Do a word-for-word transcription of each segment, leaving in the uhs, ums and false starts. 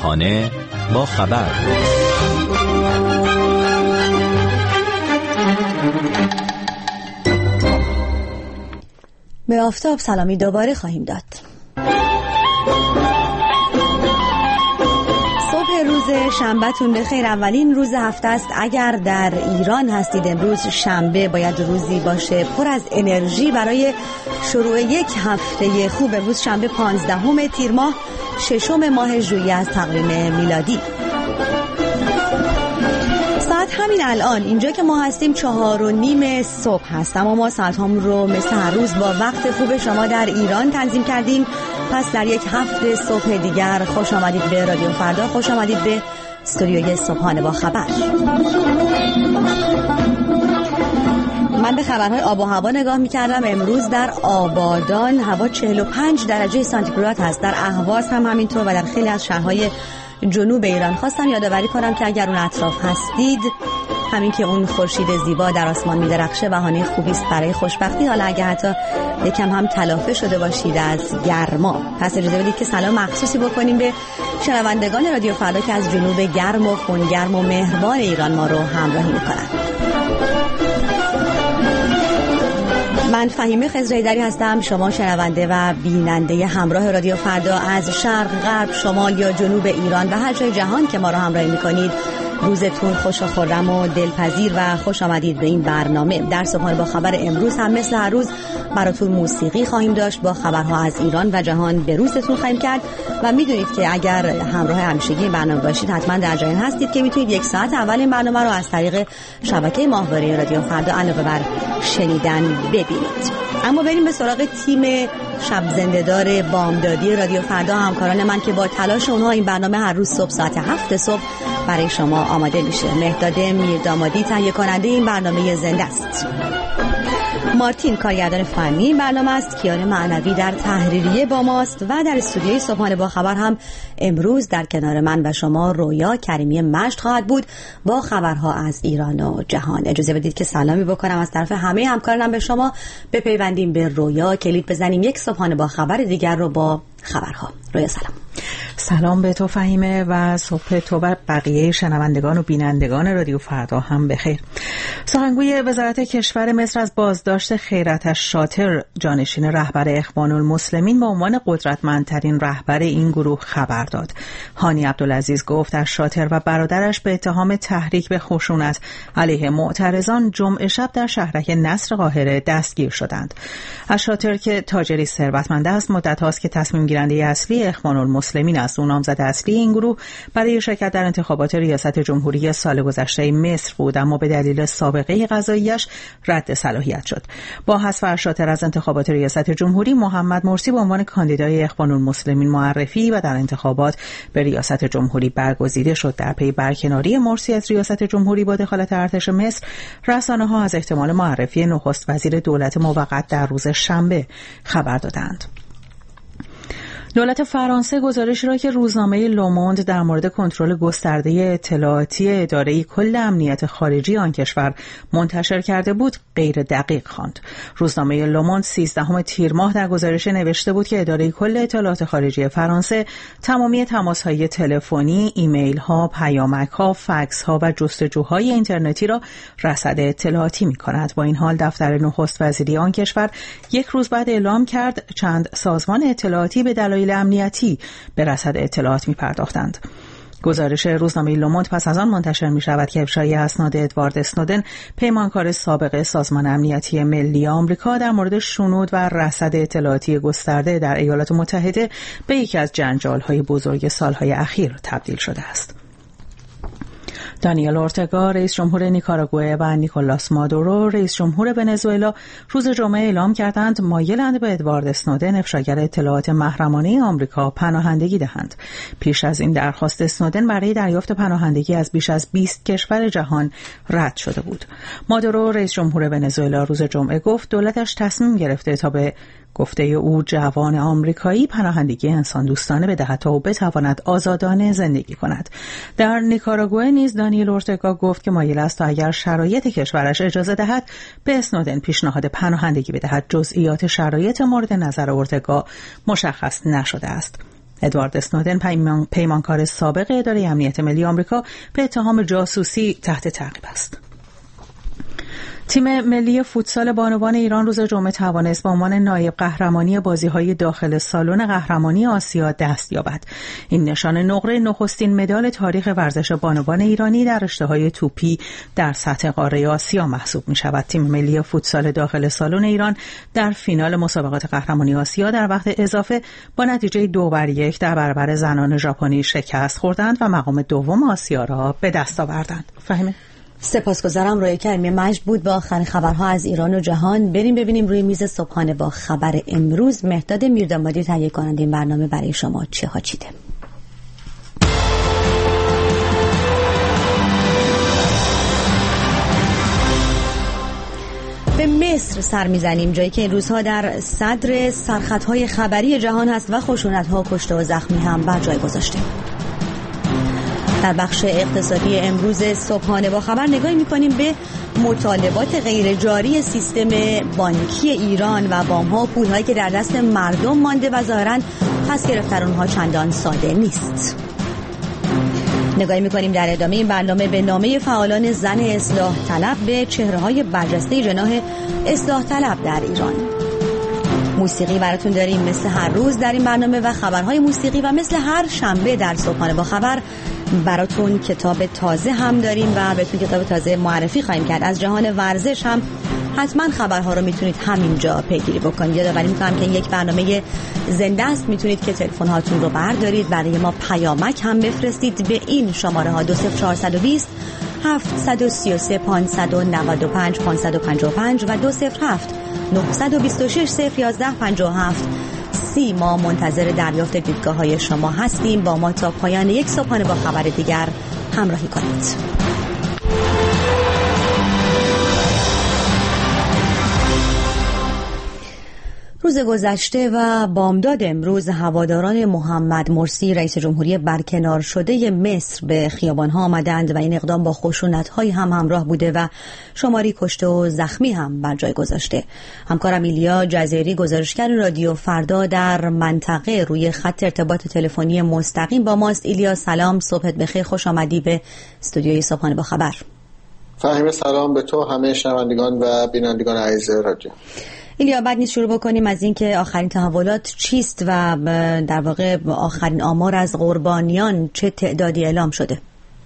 صبحانه با خبر. به آفتاب سلامی دوباره خواهیم داد. صبح روز شنبهتون بخیر. اولین روز هفته است. اگر در ایران هستید امروز شنبه باید روزی باشه پر از انرژی برای شروع یک هفته خوب. امروز شنبه پانزدهم تیر ماه ششم ماه ژوئیه از تقویم میلادی. ساعت همین الان اینجا که ما هستیم چهار و نیم صبح هست، اما ما ساعت هم رو مثل هر روز با وقت خوب شما در ایران تنظیم کردیم. پس در یک هفته صبح دیگر خوش آمدید به رادیو فردا، خوش آمدید به استودیوی صبحانه با خبر. من به خبرهای آب و هوا نگاه می‌کردم. امروز در آبادان هوا چهل و پنج درجه سانتیگراد هست، در اهواز هم همینطور و در خیلی از شهرهای جنوب ایران. خواستم یادآوری کنم که اگر اون اطراف هستید، همین که اون خورشید زیبا در آسمان می‌درخشه بهانه خوبی است برای خوشبختی. حالا اگه حتی یکم هم تلافه شده باشید از گرما، پس اجازه بدید که سلام مخصوصی بکنیم به شنوندگان رادیو فردا که از جنوب گرم و خونگرم و مهربان ایران ما رو همراهی می‌کنن. من فهیمه خضرایدری هستم، شما شنونده و بیننده همراه رادیو فردا از شرق، غرب، شمال یا جنوب ایران و هر جای جهان که ما رو همراهی می‌کنید. روزتون خوش و خرم و دلپذیر و خوش آمدید به این برنامه. در صبحانه با خبر امروز هم مثل هر روز براتون موسیقی خواهیم داشت، با خبرها از ایران و جهان به روزتون خواهیم کرد و میدونید که اگر همراه همیشگی این برنامه باشید حتما در جریان هستید که میتونید یک ساعت اول این برنامه رو از طریق شبکه ماهواره رادیو فردا علاوه بر شنیدن ببینید. اما بریم به سراغ تیم شب زنده‌دار بامدادی رادیو فردا، همکاران من که با تلاش اونها این برنامه هر روز صبح ساعت هفت صبح برای شما آماده میشه. مهداد میردامادی تهیه کننده این برنامه زنده است. مارتین کارگردان فنی این برنامه است. کیان معنوی در تحریریه با ماست و در استودیوی صبحانه با خبر هم امروز در کنار من و شما رویا کریمی مشت خواهد بود با خبرها از ایران و جهان. اجازه بدید که سلامی بکنم از طرف همه همکارانم به شما. بپیوندیم به رویا، کلید بزنیم یک صبحانه با خبر دیگر رو با خبرها. رویا سلام. سلام به تو فهیمه و صبح تو و بقیه شنوندگان و بینندگان رادیو فردا هم بخیر. سخنگوی وزارت کشور مصر از بازداشت خیرتش شاطر، جانشین رهبر اخوان المسلمین، به عنوان قدرتمندترین رهبر این گروه خبر داد. هانی عبدالعزیز گفت از شاطر و برادرش به اتهام تحریک به خشونت علیه معترضان جمعه شب در شهرک نصر قاهره دستگیر شدند. از شاطر که تاجری ثروتمند است، مدت هاست که تصمیم گیرنده اصلی اخوان المسلمین است. اون نامزد اصلی این گروه برای شرکت در انتخابات ریاست جمهوری سال گذشته مصر بود، اما به دلیل سابقه قضاییش رد صلاحیت شد. با حذف شاطر از انتخابات ریاست جمهوری، محمد مرسی به عنوان کاندیدای اخوان المسلمین معرفی و در انتخابات به ریاست جمهوری برگزیده شد. در پی برکناری مرسی از ریاست جمهوری با دخالت ارتش مصر، رسانه‌ها از احتمال معرفی نخست وزیر دولت موقت در روز شنبه خبر دادند. دولت فرانسه گزارشی را که روزنامه لوموند در مورد کنترل گسترده اطلاعاتی اداره کل امنیت خارجی آن کشور منتشر کرده بود غیر دقیق خواند. روزنامه لوموند سیزدهم تیر ماه در گزارش نوشته بود که اداره کل اطلاعات خارجی فرانسه تمامی تماس‌های تلفنی، ایمیل‌ها، پیامک‌ها، فکس‌ها و جستجوهای اینترنتی را رصد اطلاعاتی می‌کند. با این حال دفتر نخست وزیری آن کشور یک روز بعد اعلام کرد چند سازمان اطلاعاتی به دلایل امنیتی به رصد اطلاعات می پرداختند. گزارش روزنامه لوموند پس از آن منتشر می شود که افشای اسناد ادوارد اسنودن، پیمانکار سابق سازمان امنیتی ملی آمریکا، در مورد شنود و رصد اطلاعاتی گسترده در ایالات متحده به یکی از جنجال‌های بزرگ سالهای اخیر تبدیل شده است. دانیل اورتگا، رئیس جمهور نیکاراگوئه، و نیکولاس مادورو، رئیس جمهور ونزوئلا، روز جمعه اعلام کردند مایلند به ادوارد اسنودن، افشاگر اطلاعات محرمانه آمریکا، پناهندگی دهند. پیش از این درخواست اسنودن برای دریافت پناهندگی از بیش از بیست کشور جهان رد شده بود. مادورو، رئیس جمهور ونزوئلا، روز جمعه گفت دولتش تصمیم گرفته تا به گفته او جوان آمریکایی پناهندگی انسان دوستانه بدهد تا او بتواند آزادانه زندگی کند. در نیکاراگوئه نیز دانیل اورتگا گفت که مایل است تا اگر شرایط کشورش اجازه دهد به اسنودن پیشنهاد پناهندگی بدهد. جزئیات شرایط مورد نظر اورتگا مشخص نشده است. ادوارد اسنودن، پیمان... پیمانکار سابق اداره امنیت ملی آمریکا، به اتهام جاسوسی تحت تعقیب است. تیم ملی فوتسال بانوان ایران روز جمعه توانست به عنوان نایب قهرمانی بازی‌های داخل سالن قهرمانی آسیا دست یابد. این نشان نقره نخستین مدال تاریخ ورزش بانوان ایرانی در رشته‌های توپی در سطح قاره آسیا محسوب می‌شود. تیم ملی فوتسال داخل سالن ایران در فینال مسابقات قهرمانی آسیا در وقت اضافه با نتیجه دو بر یک در برابر زنان ژاپنی شکست خوردند و مقام دوم آسیا را به دست آوردند. فهمید؟ سپاسگزارم. روی کریمی مجد بود با آخرین خبرها از ایران و جهان. بریم ببینیم روی میز صبحانه با خبر امروز مهداد میردامادی تهیه کننده این برنامه برای شما چه ها چیده. به مصر سر میزنیم، جایی که این روزها در صدر سرخطهای خبری جهان هست و خشونت‌ها، کشته و زخمی هم بر جای گذاشته. در بخش اقتصادی امروز صبحانه با خبر نگاهی می‌کنیم به مطالبات غیر جاری سیستم بانکی ایران و وام‌ها و پول‌هایی که در دست مردم مانده و ظاهراً پس گرفتن اونها چندان ساده نیست. نگاهی می‌کنیم در ادامه این برنامه به نامه فعالان زن اصلاح طلب به چهره‌های برجسته جناح اصلاح طلب در ایران. موسیقی براتون داریم مثل هر روز در این برنامه و خبرهای موسیقی، و مثل هر شنبه در صبحانه با خبر براتون کتاب تازه هم داریم و بهتون کتاب تازه معرفی خواهیم کرد. از جهان ورزش هم حتما خبرها رو میتونید همینجا پیگیری بکنید. یادآوری میکنم که این یک برنامه زنده است، میتونید که تلفن هاتون رو بردارید، برای ما پیامک هم بفرستید به این شماره ها دو صفر چهار دو صفر هفت سه سه پانصد و نود و پنج پانصد و پنجاه و پنج و دو صفر هفت نه دو شش صفر یازده پنجاه و هفت. سی ما منتظر دریافت دیدگاه های شما هستیم. با ما تا پایان یک صبحانه با خبر دیگر همراهی کنید. روز گذشته و بامداد امروز هواداران محمد مرسی رئیس جمهوری برکنار شده مصر به خیابان‌ها آمدند و این اقدام با خشونت‌های هم همراه بوده و شماری کشته و زخمی هم بر جای گذاشته. همکارم ایلیا جزیری گزارشگر رادیو فردا در منطقه روی خط ارتباط تلفنی مستقیم با ماست. ایلیا سلام، صبحت بخیر، خوش آمدی به استودیوی صبحانه با خبر. فهیمه سلام به تو، همه شنوندگان و بینندگان عزیز رادیو. ایلیا، بعد نیست شروع بکنیم از این که آخرین تحولات چیست و در واقع آخرین آمار از قربانیان چه تعدادی اعلام شده؟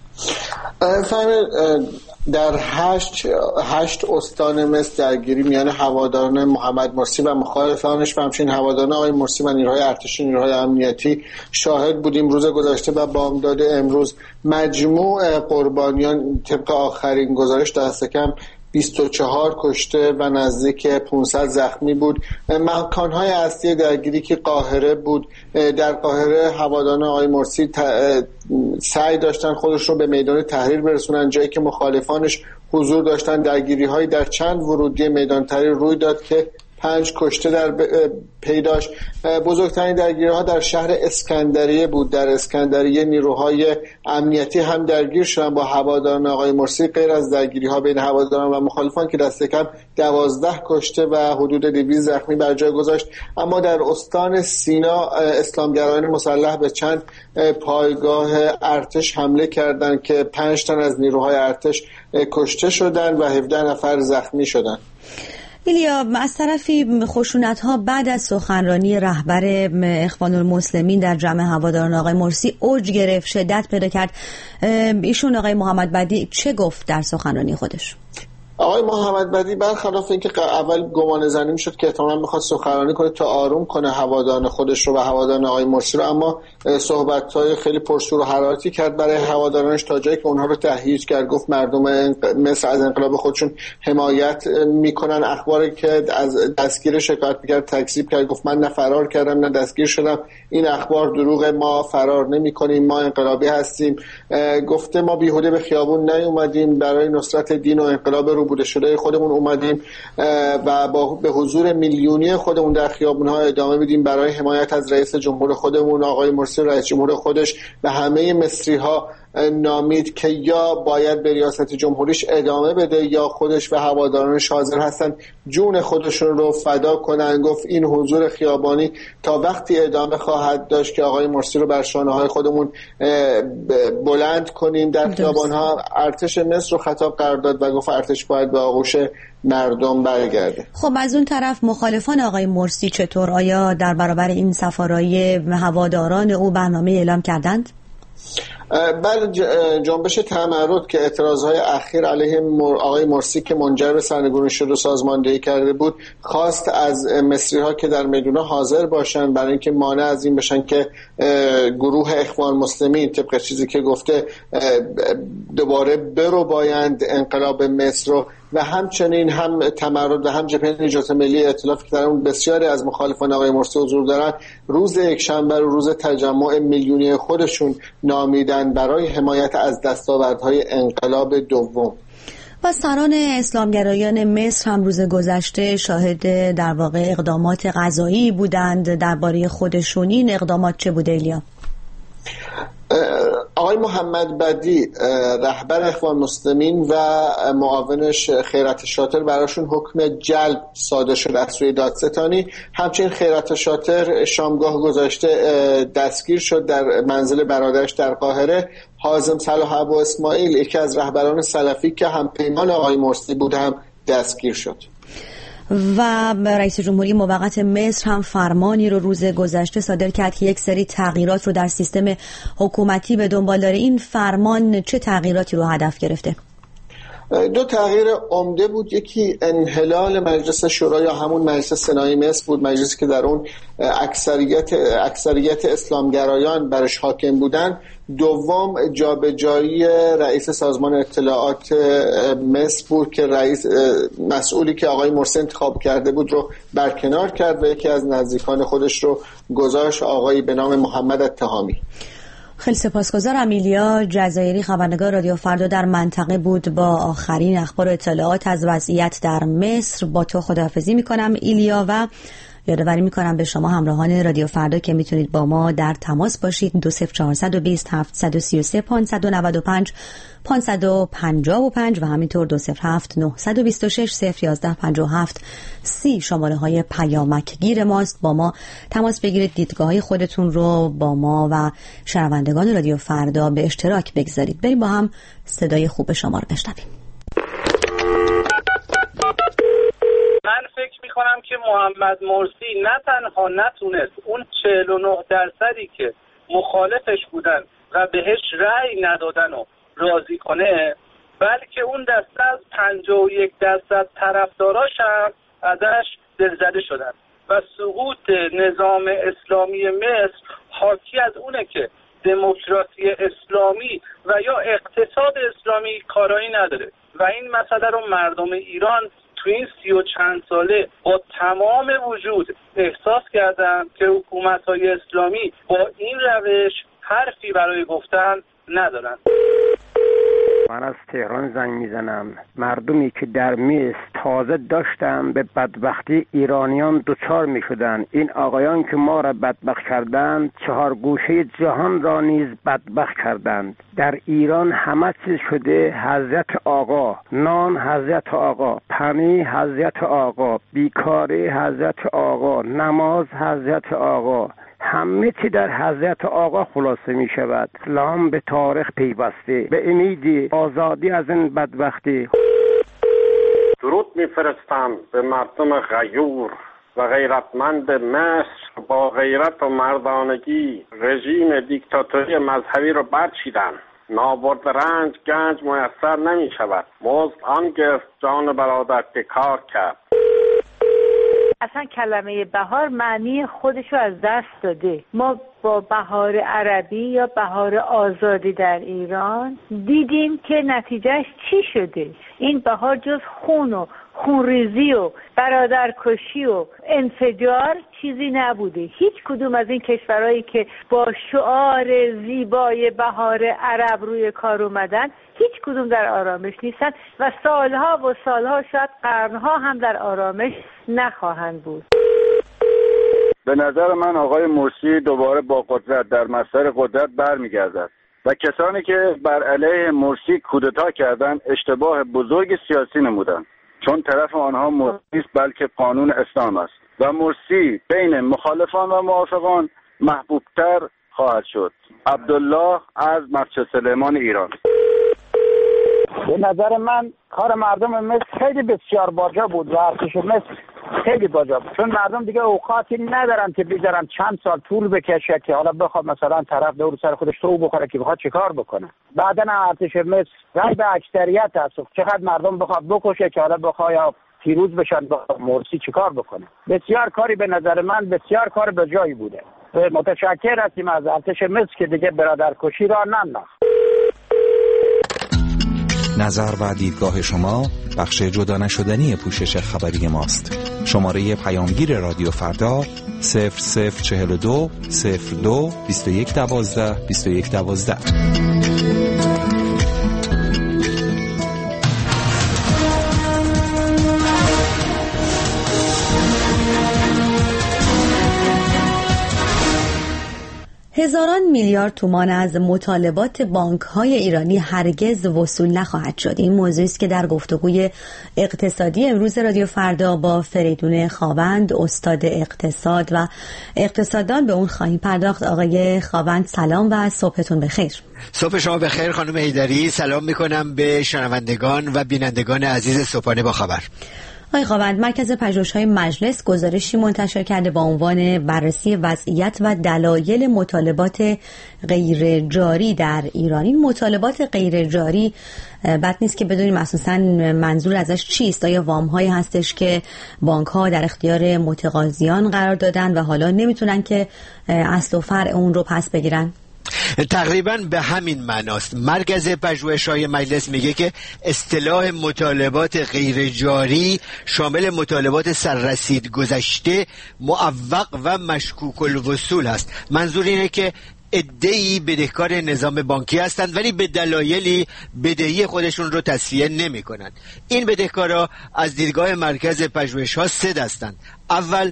فهمه در هشت, هشت استان مصر درگیری میان هواداران محمد مرسی و مخالفانش و همچنین هواداران آقای مرسی و نیروهای ارتشی نیروهای امنیتی شاهد بودیم روز گذشته و بامداد امروز. مجموع قربانیان طبق آخرین گزارش دست کم بیست و چهار کشته و نزدیک پانصد زخمی بود. مکان‌های اصلی درگیری که قاهره بود، در قاهره هواداران آقای مرسی سعی داشتن خودش رو به میدان تحریر برسونن، جایی که مخالفانش حضور داشتن. درگیری‌هایی در چند ورودی میدان تحریر روی داد که پنج کشته در پیداش. بزرگترین درگیری‌ها در شهر اسکندریه بود. در اسکندریه نیروهای امنیتی هم درگیر شدن با هواداران آقای مرسی. غیر از درگیری‌ها بین هواداران و مخالفان که دست کم دوازده کشته و حدود دویست زخمی بر جای گذاشت. اما در استان سینا اسلامگرایان مسلح به چند پایگاه ارتش حمله کردند که پنج تن از نیروهای ارتش کشته شدند و هفده نفر زخمی شدند. ایلیا، از طرفی خشونت‌ها بعد از سخنرانی رهبر اخوان المسلمین در جمع هواداران آقای مرسی اوج گرفت، شدت پیدا کرد. ایشون آقای محمد بدی چه گفت در سخنرانی خودش؟ آقای محمد بدی برخلاف اینکه اول گمان زنی میشد که احتمالاً میخواد سخنرانی کنه تا آروم کنه هواداران خودش رو و هواداران آقای مرسی رو، اما صحبت‌های خیلی پرشور و حرارتی کرد برای هوادارانش تا جایی که اونها رو تهییج کرد. گفت مردم مصر از انقلاب خودشون حمایت میکنن. اخباری که از دستگیر شکایت میکرد تکذیب کرد. گفت من نه فرار کردم نه دستگیر شدم، این اخبار دروغ، ما فرار نمی‌کنیم، ما انقلابی هستیم. گفته ما بیهوده به خیابون نیومدیم، برای نصرت دین و انقلاب رو بوده شده خودمون اومدیم و با به حضور میلیونی خودمون در خیابون‌ها ادامه میدیم برای حمایت از رئیس جمهور خودمون آقای مرسی، رئیس جمهور خودش و همه مصری‌ها نامید که یا باید به ریاست جمهوریش ادامه بده یا خودش و هوادارانش حاضر هستن جون خودشون رو فدا کنن. گفت این حضور خیابانی تا وقتی ادامه خواهد داشت که آقای مرسی رو بر شانه‌های خودمون بلند کنیم در خیابان‌ها. ارتش مصر رو خطاب قرار داد و گفت ارتش باید به آغوش مردم برگرده. خب از اون طرف مخالفان آقای مرسی چطور؟ آیا در برابر این سفارای هواداران او برنامه اعلام کردند؟ بله، جنبش تمرد که اعتراضهای اخیر علیه آقای مرسی که منجر به سرنگونی شد و سازماندهی کرده بود خواست از مصری ها که در میدونها حاضر باشن برای اینکه مانع از این بشن که گروه اخوان مسلمین طبق چیزی که گفته دوباره برو بایند انقلاب مصر رو و همچنین هم تمرد و هم جبهه نجات ملی ائتلافی که در اون بسیاری از مخالفان آقای مرسی حضور دارن روز یکشنبه رو روز تجمع میلیونی خودشون نامیدن برای حمایت از دستاوردهای انقلاب دوم. و سران اسلامگرایان مصر هم روز گذشته شاهد در واقع اقدامات قضایی بودند درباره خودشون. این اقدامات چه بوده ایلیا؟ آقای محمد بدی رهبر اخوان مسلمین و معاونش خیرت شاطر براشون حکم جلب صادر شد از سوی دادستانی. همچنین خیرت شاطر شامگاه گذاشته دستگیر شد در منزل برادرش در قاهره. حازم صلاح ابو اسماعیل یکی از رهبران سلفی که هم پیمان آقای مرسی بود هم دستگیر شد. و رئیس جمهوری موقت مصر هم فرمانی رو روز گذشته صادر کرد که یک سری تغییرات رو در سیستم حکومتی به دنبال داره. این فرمان چه تغییراتی رو هدف گرفته؟ دو تغییر عمده بود. یکی انحلال مجلس شورا یا همون مجلس سنایی مصر بود، مجلسی که در اون اکثریت اکثریت اسلامگرایان برش حاکم بودن. دوم جابجایی رئیس سازمان اطلاعات مصر بود که رئیس مسئولی که آقای مرسی انتخاب کرده بود رو برکنار کرد و یکی از نزدیکان خودش رو گذاشت، آقایی به نام محمد اتهامی. خیلی سپاسگزارم. ایلیا جزایری خبرنگار رادیو فردا در منطقه بود با آخرین اخبار و اطلاعات از وضعیت در مصر. با تو خداحافظی میکنم ایلیا و یادآوری میکنم به شما همراهان رادیو فردا که میتونید با ما در تماس باشید. دو صفر چهارصد و بیست هفتصد و سی و سه پانصد و نود و پنج پانصد و پنجاه و پنج و همینطور دو صفر هفت نهصد و بیست و شش صفر یازده پنجاه و هفت سی شماره های پیامک گیر ماست. با ما تماس بگیرید، دیدگاه های خودتون رو با ما و شنوندگان رادیو فردا به اشتراک بگذارید. بریم با هم صدای خوب شما رو بشنویم. من فکر میکنم که محمد مرسی نه تنها نتونست اون چهل و نه درصدی که مخالفش بودن و بهش رأی ندادن و راضی کنه، بلکه اون دسته از پنجاه و یک درصد طرفداراش هم ازش دلزده شدن و سقوط نظام اسلامی مصر حاکی از اونه که دموکراسی اسلامی و یا اقتصاد اسلامی کارایی نداره و این مسئله رو مردم ایران تو این سی و چند ساله با تمام وجود احساس کردن که حکومت‌های اسلامی با این روش حرفی برای گفتن ندارن. من از تهران زنگ میزنم. مردمی که در مصر تازه داشتم به بدبختی ایرانیان دوچار میشدن. این آقایان که ما را بدبخت کردند چهار گوشه جهان را نیز بدبخت کردند. در ایران همه چیز شده حضرت آقا، نان حضرت آقا، پنی حضرت آقا، بیکاری حضرت آقا، نماز حضرت آقا، همه چی در حضرت آقا خلاصه می شود. اسلام به تاریخ پیوسته، به امید آزادی از این بدبختی. درود میفرستم به مردم غیور و غیرتمند مصر. با غیرت و مردانگی رژیم دیکتاتوری مذهبی رو برچیدن. نابرد رنج گنج میسر نمی شود. مزد آن گرفت جان برادر که کار کرد. اصلا کلمه بهار معنی خودشو از دست داده. ما با بهار عربی یا بهار آزادی در ایران دیدیم که نتیجهش چی شده. این بهار جز خون و خونریزی و برادرکشی و انفجار چیزی نبوده. هیچ کدوم از این کشورهایی که با شعار زیبای بهار عرب روی کار اومدن هیچ کدوم در آرامش نیستن و سالها و سالها شاید قرنها هم در آرامش نخواهند بود. به نظر من آقای مرسی دوباره با قدرت در مسیر قدرت برمیگردد. و کسانی که بر علیه مرسی کودتا کردند اشتباه بزرگ سیاسی نمودند، چون طرف آنها مرسی است بلکه قانون اسلام است و مرسی بین مخالفان و موافقان محبوبتر خواهد شد. عبدالله از مسجد سلیمان ایران. به نظر من کار مردم مصر خیلی بسیار باجا بود و ارتش مصر خیلی باجا بود، چون مردم دیگه اوقاتی ندارن که بذارن چند سال طول بکشه که حالا بخواد مثلا طرف دور سر خودش تو بخوره که بخواد چیکار بکنه. بعدن ارتش مصر رای به اکثریت هست، چقدر مردم بخواد بکشه که حالا بخواد یا پیروز بشن با مرسی چیکار بکنه. بسیار کاری به نظر من بسیار کار به جایی بوده. متشکر هستیم از ارتش مصر که دیگه برادرکشی را ننداخت. نظر و دیدگاه شما بخش جدا نشدنی پوشش خبری ماست. شماره پیامگیر رادیو فردا صفر صفر چهل و دو صفر دو بیست و یک دوازده بیست و یک دوازده. هزاران میلیارد تومان از مطالبات بانک‌های ایرانی هرگز وصول نخواهد شد. این موضوعی است که در گفتگوی اقتصادی امروز رادیو فردا با فریدون خاوند، استاد اقتصاد و اقتصاددان به اون خواهیم پرداخت. آقای خاوند سلام و صبحتون بخیر. صبح شما بخیر خانم حیدری. سلام میکنم به شنوندگان و بینندگان عزیز صبحانه با خبر. آقای خاوند، مرکز پژوهش‌های مجلس گزارشی منتشر کرده با عنوان بررسی وضعیت و دلایل مطالبات غیر جاری در ایران. این مطالبات غیر جاری بد نیست که بدونیم اساساً منظور ازش چیست؟ آیا وام‌هایی هستش که بانک‌ها در اختیار متقاضیان قرار دادن و حالا نمیتونن که اصل و فرع اون رو پس بگیرن؟ تقریبا به همین معناست. مرکز پژوهش‌های مجلس میگه که اصطلاح مطالبات غیر جاری شامل مطالبات سررسید گذشته، معوق و مشکوک الوصول هست. منظور اینه که عده‌ای بدهکار نظام بانکی هستند ولی به دلایلی بدهی خودشون رو تسویه نمی کنند. این بدهکارا از دیدگاه مرکز پژوهش‌ها سه دستند. اول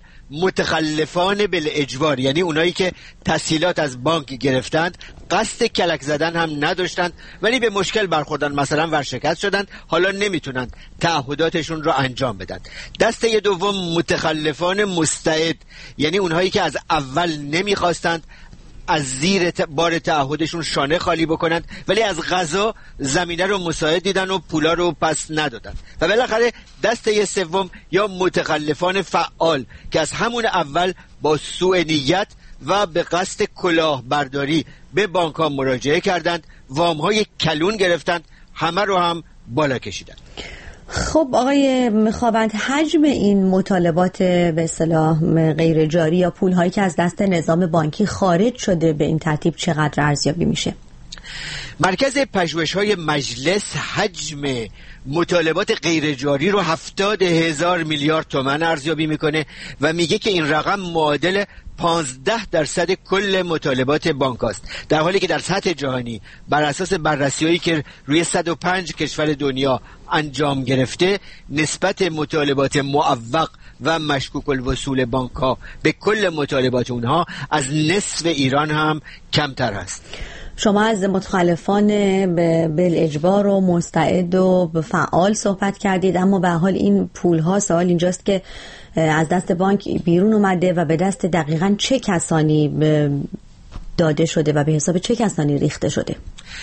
متخلفان بالاجبار، یعنی اونایی که تسهیلات از بانک گرفتند، قصد کلک زدن هم نداشتند ولی به مشکل برخوردن، مثلا ورشکست شدند، حالا نمیتونند تعهداتشون رو انجام بدن. دسته دوم متخلفان مستعد، یعنی اونهایی که از اول نمیخواستند از زیر بار تعهدشون شانه خالی بکنند ولی از قضا زمینه رو مساعد دیدن و پولا رو پس ندادن. و بالاخره دسته سوم یا متخلفان فعال که از همون اول با سوء نیت و به قصد کلاهبرداری به بانک ها مراجعه کردند، وام های کلون گرفتند، همه رو هم بالا کشیدند. خب آقای خاوند، حجم این مطالبات به اصطلاح غیر جاری یا پول هایی که از دست نظام بانکی خارج شده به این ترتیب چقدر ارزیابی میشه؟ مرکز پژوهش‌های مجلس حجم مطالبات غیر جاری رو هفتاد هزار میلیارد تومان ارزیابی میکنه و میگه که این رقم معادل پانزده درصد کل مطالبات بانک است، در حالی که در سطح جهانی بر اساس بررسی‌هایی که روی صد و پنج کشور دنیا انجام گرفته، نسبت مطالبات معوق و مشکوک الوصول بانک‌ها به کل مطالبات اونها از نصف ایران هم کمتر است. شما از متخلفان به بالاجبار و مستعد و فعال صحبت کردید، اما به حال این پول ها، سوال اینجاست که از دست بانک بیرون اومده و به دست دقیقاً چه کسانی داده شده و به حساب چه کسانی ریخته شده؟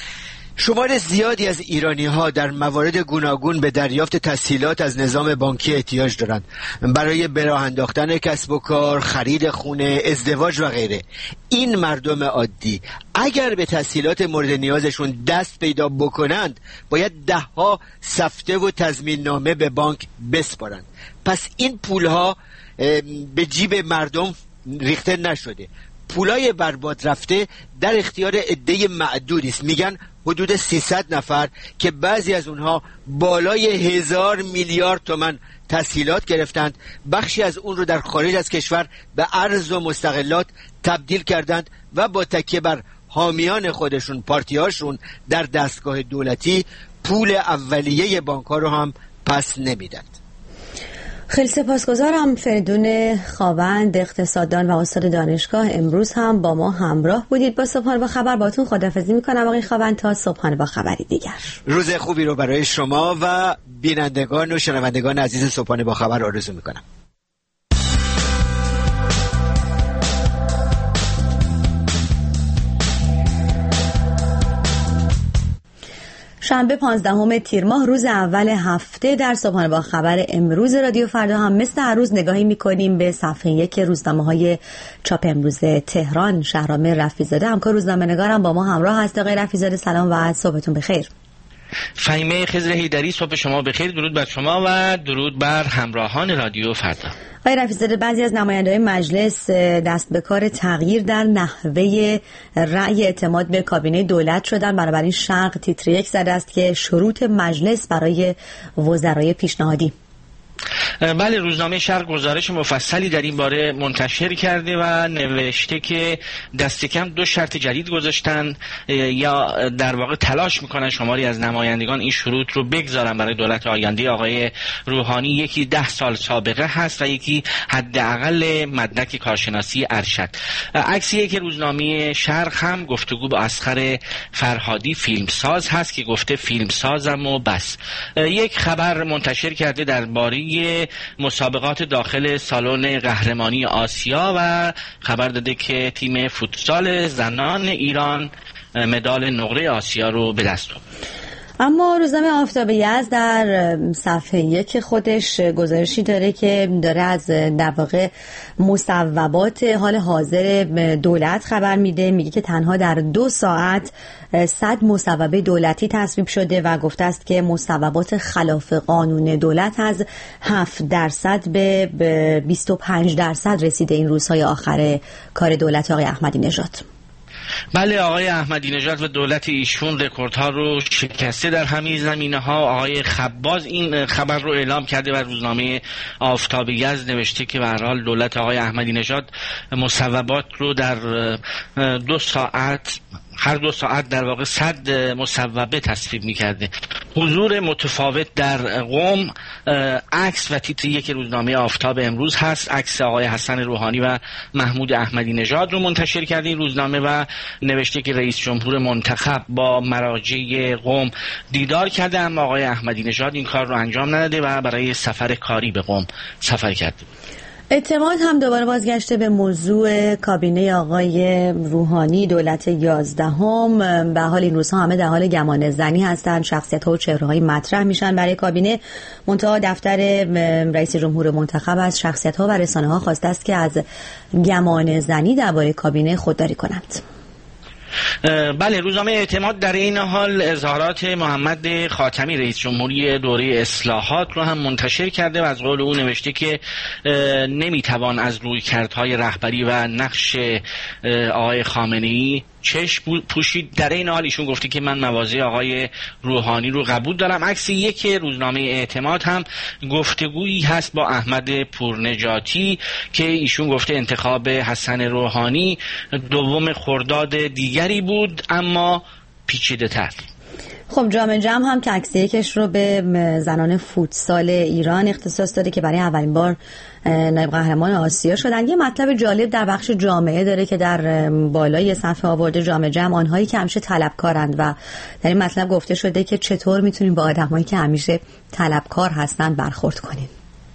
شمار زیادی از ایرانی ها در موارد گوناگون به دریافت تسهیلات از نظام بانکی احتیاج دارند، برای به راه انداختن کسب و کار، خرید خونه، ازدواج و غیره. این مردم عادی اگر به تسهیلات مورد نیازشون دست پیدا بکنند، باید ده ها سفته و تضمین نامه به بانک بسپارند. پس این پولها به جیب مردم ریخته نشده. پولای برباد رفته در اختیار عده معدودی است. میگن حدود سیصد نفر که بعضی از اونها بالای هزار میلیارد تومان تسهیلات گرفتند، بخشی از اون رو در خارج از کشور به ارز و مستغلات تبدیل کردند و با تکیه بر حامیان خودشون، پارتیاشون در دستگاه دولتی، پول اولیه بانک‌ها رو هم پس نمیدند. خیلی سپاسگزارم. فریدون خاوند، اقتصاددان و استاد دانشگاه، امروز هم با ما همراه بودید. با صبحانه با خبر باتون خداحافظی میکنم آقای خاوند تا صبحانه با خبری دیگر. روز خوبی رو برای شما و بینندگان و شنوندگان عزیز صبحانه با خبر آرزو میکنم. شنبه پانزدهم تیر ماه، روز اول هفته، در صبحانه با خبر امروز رادیو فردا هم مثل هر روز نگاهی میکنیم به صفحه یک روزنامه‌های چاپ امروز تهران. شهرام رفیع‌زاده همکار روزنامه نگارم با ما همراه هست. آقای رفیع‌زاده سلام و صبحتون بخیر. فهیمه خضر حیدری، صبح شما بخیر. درود بر شما و درود بر همراهان رادیو فردا. آقای رفیع‌زاده، بعضی از نماینده‌های مجلس دست به کار تغییر در نحوه رأی اعتماد به کابینه دولت شدن. بنابراین شرق تیتر یک زده است که شروط مجلس برای وزرای پیشنهادی. بله، روزنامه شرق گزارش مفصلی در این باره منتشر کرده و نوشته که دست کم دو شرط جدید گذاشتن یا در واقع تلاش میکنن شماری از نمایندگان این شروط رو بگذارن برای دولت آینده آقای روحانی. یکی ده سال سابقه هست و یکی حداقل مدرک کارشناسی ارشد. عکسیه که روزنامه شرق هم گفتگو با اصغر فرهادی فیلمساز هست که گفته فیلمسازم و بس. یک خبر منتشر کرده درباره مسابقات داخل سالن قهرمانی آسیا و خبر داده که تیم فوتسال زنان ایران مدال نقره آسیا رو به دست آورد. اما روزنامه آفتاب یزد در صفحه یک خودش گزارشی داره که داره از در واقع مصوبات حال حاضر دولت خبر میده. میگه که تنها در دو ساعت صد مصوبه دولتی تصویب شده و گفته است که مصوبات خلاف قانون دولت از هفت درصد به بیست و پنج درصد رسیده این روزهای آخر کار دولت آقای احمدی نژاد. بله، آقای احمدی نژاد و دولت ایشون رکوردها رو شکسته در همین زمینه‌ها. آقای خباز این خبر رو اعلام کرده و روزنامه آفتاب یزد نوشته که به هر حال دولت آقای احمدی نژاد مصوبات رو در دو ساعت هر دو ساعت در واقع صد مصوبه تصویب می‌کرده. حضور متفاوت در قم. عکس و تیتر یک روزنامه آفتاب امروز هست. عکس آقای حسن روحانی و محمود احمدی نژاد رو منتشر کرده این روزنامه و نوشته که رئیس جمهور منتخب با مراجع قم دیدار کرده، اما آقای احمدی نژاد این کار رو انجام نداده و برای سفر کاری به قم سفر کرده. اعتماد هم دوباره بازگشته به موضوع کابینه آقای روحانی دولت یازدهم. به حال این روزها همه در حال گمان زنی هستند. شخصیت‌ها و چهره‌های مطرح میشن برای کابینه. منتها دفتر رئیس جمهور منتخب از شخصیت‌ها و رسانه‌ها خواسته است که از گمان زنی درباره کابینه خودداری کنند. بله، روزنامه اعتماد در این حال اظهارات محمد خاتمی رئیس جمهوری دوره اصلاحات رو هم منتشر کرده و از قول او نوشته که نمیتوان از رویکردهای رهبری و نقش آقای خامنه‌ای چشم پوشید. در این حال ایشون گفته که من مواضع آقای روحانی رو قبول دارم. عکس یک روزنامه اعتماد هم گفتگویی هست با احمد پورنجاتی که ایشون گفته انتخاب حسن روحانی دوم خرداد دیگری بود اما پیچیده تر. خب جام جم هم که عکس یکش رو به زنان فوتسال ایران اختصاص داده که برای اولین بار نایب قهرمان آسیا شدن. یه مطلب جالب در بخش جامعه داره که در بالای صفحه آورده جام جم آنهایی که همیشه طلبکارند و در این مطلب گفته شده که چطور میتونیم با آدمایی که همیشه طلبکار هستن برخورد کنیم.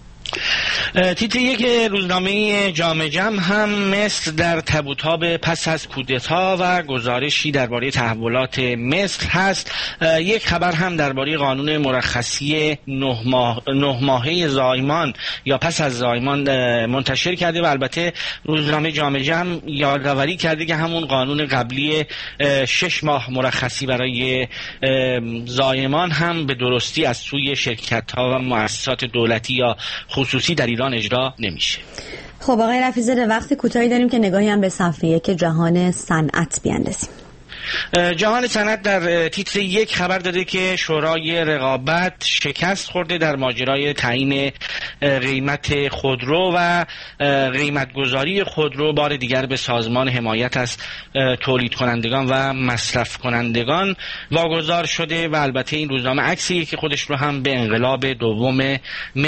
تیتر یک روزنامه جام جم هم مصر در تبوتاب پس از کودتا و گزارشی درباره تحولات مصر هست. یک خبر هم درباره قانون مرخصی نه ماه نه ماهه زایمان یا پس از زایمان منتشر کرده و البته روزنامه جام جم یادآوری کرده که همون قانون قبلی شش ماه مرخصی برای زایمان هم به درستی از سوی شرکت‌ها و مؤسسات دولتی یا خصوصی در ایران اجرا نمیشه. خب آقای رفیع‌زاده، وقت کوتاهی داریم که نگاهی هم به صفحه یک جهان صنعت بیاندازیم. جهان صنعت در تیتر یک خبر داده که شورای رقابت شکست خورده در ماجرای تعیین قیمت خودرو و قیمت گذاری خودرو بار دیگر به سازمان حمایت از تولید کنندگان و مصرف کنندگان واگذار شده و البته این روزنامه عکسی که خودش رو هم به انقلاب دوم مصر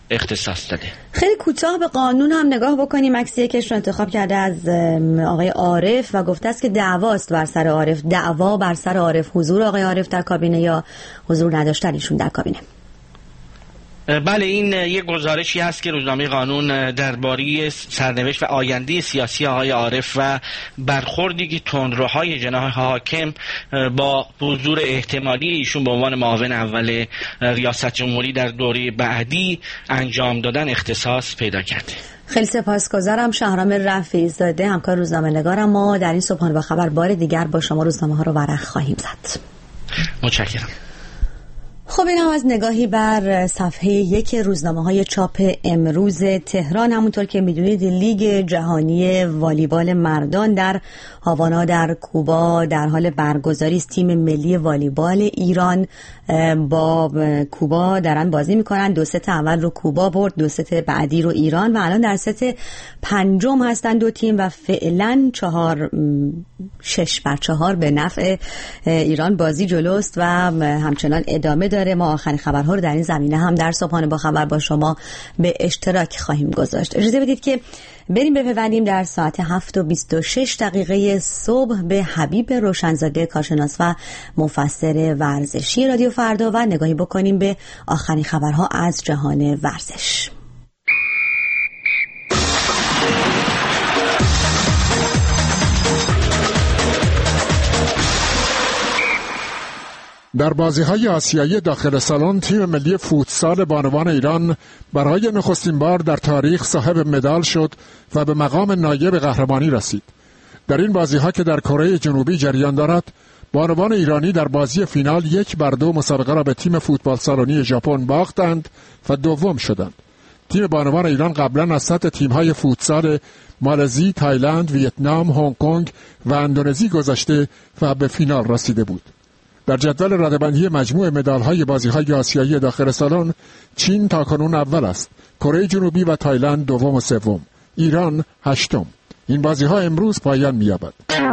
اختصاص داده. خیلی کوتاه به قانون هم نگاه بکنیم. عکس یکش رو انتخاب کرده از آقای عارف و گفته است که دعواست بر سر عارف، دعوا بر سر عارف، حضور آقای عارف در کابینه یا حضور نداشتن ایشون در کابینه. بله، این یک گزارشی هست که روزنامه قانون درباره سرنوشت و آینده سیاسی آقای عارف و برخوردی که تندروهای جناح حاکم با حضور احتمالی ایشون به عنوان معاون اول ریاست جمهوری در دوره بعدی انجام دادن اختصاص پیدا کرده. خیلی سپاسگزارم. شهرام رفیعی زاده، همکار روزنامه نگارم. ما در این صبحانه با خبر بار دیگر با شما روزنامه ها رو ورق خواهیم زد. متشکرم. خب این هم از نگاهی بر صفحه یک روزنامه های چاپ امروز تهران. همونطور که میدونید لیگ جهانی والیبال مردان در هاوانا در کوبا در حال برگزاری است. تیم ملی والیبال ایران با کوبا دارن بازی میکنن. دو ست اول رو کوبا برد، دو ست بعدی رو ایران و الان در ست پنجم هستن دو تیم و فعلا چهار شش بر چهار به نفع ایران بازی جلوست و همچنان ادامه داره. ما آخرین خبرها رو در این زمینه هم در صبحانه با خبر با شما به اشتراک خواهیم گذاشت. اجازه بدید که بریم بپیوندیم در ساعت هفت و بیست و شش دقیقه صبح به حبیب روشنزاده، کارشناس و مفسر ورزشی رادیو فردا و نگاهی بکنیم به آخرین خبرها از جهان ورزش. در بازی‌های آسیایی داخل سالن تیم ملی فوتسال بانوان ایران برای نخستین بار در تاریخ صاحب مدال شد و به مقام نایب قهرمانی رسید. در این بازی‌ها که در کره جنوبی جریان دارد، بانوان ایرانی در بازی فینال یک بر دو مسابقه را به تیم فوتبال سالنی ژاپن باختند و دوم شدند. تیم بانوان ایران قبلا از سطح تیم‌های فوتسال مالزی، تایلند، ویتنام، هنگ کنگ و اندونزی گذشته و به فینال رسیده بود. در جدول رده‌بندی مجموع مدال‌های بازی‌های آسیایی داخل سالن چین تاکنون اول است، کره جنوبی و تایلند دوم و سوم، ایران هشتم. این بازی‌ها امروز پایان می‌یابد.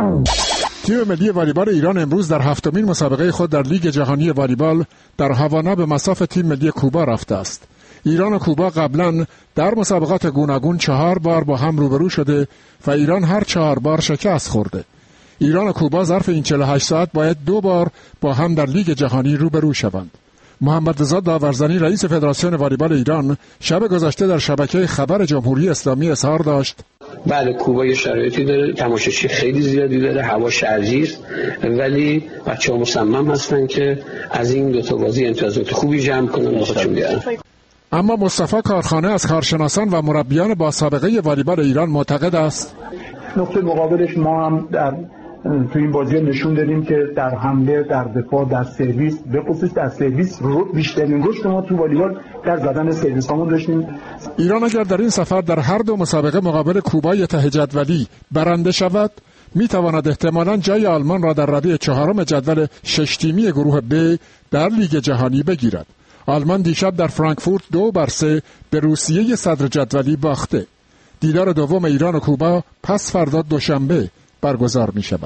تیم ملی والیبال ایران امروز در هفتمین مسابقه خود در لیگ جهانی والیبال در هاوانا به مصاف تیم ملی کوبا رفته است. ایران و کوبا قبلا در مسابقات گوناگون چهار بار با هم روبرو شده و ایران هر چهار بار شکست خورده. ایران و کوبا ظرف این چهل و هشت ساعت باید دو بار با هم در لیگ جهانی روبرو شوند. محمد رضا داورزنی رئیس فدراسیون والیبال ایران شب گذشته در شبکه خبر جمهوری اسلامی اظهار داشت: بله، کوبا یه شرایطی داره، تماشاچی خیلی زیادی داره، هوا شرجی است، ولی بچه‌ها مصمم هستن که از این دو تا بازی امتیازات خوبی جمع کنن و خودشون بیارن. اما مصطفی کارخانه از کارشناسان و مربیان با سابقه والیبال ایران معتقد است نقطه مقابلش ما هم در تو این بازی نشون دادیم که در حمله، در دفاع، در سرویس، به خصوص در سرویس رو بیشترین رشد ما تو والیبال در زدن سرویس هامون داشتیم. ایران اگر در این سفر در هر دو مسابقه مقابل کوبای ته جدولی برنده شود، می تواند احتمالاً جای آلمان را در رده چهارم جدول شش تیمی گروه ب در لیگ جهانی بگیرد. آلمان دیشب در فرانکفورت دو بر سه به روسیه صدر جدولی باخته. دیدار دوم ایران و کوبا پس فردا دوشنبه برگزار می شود.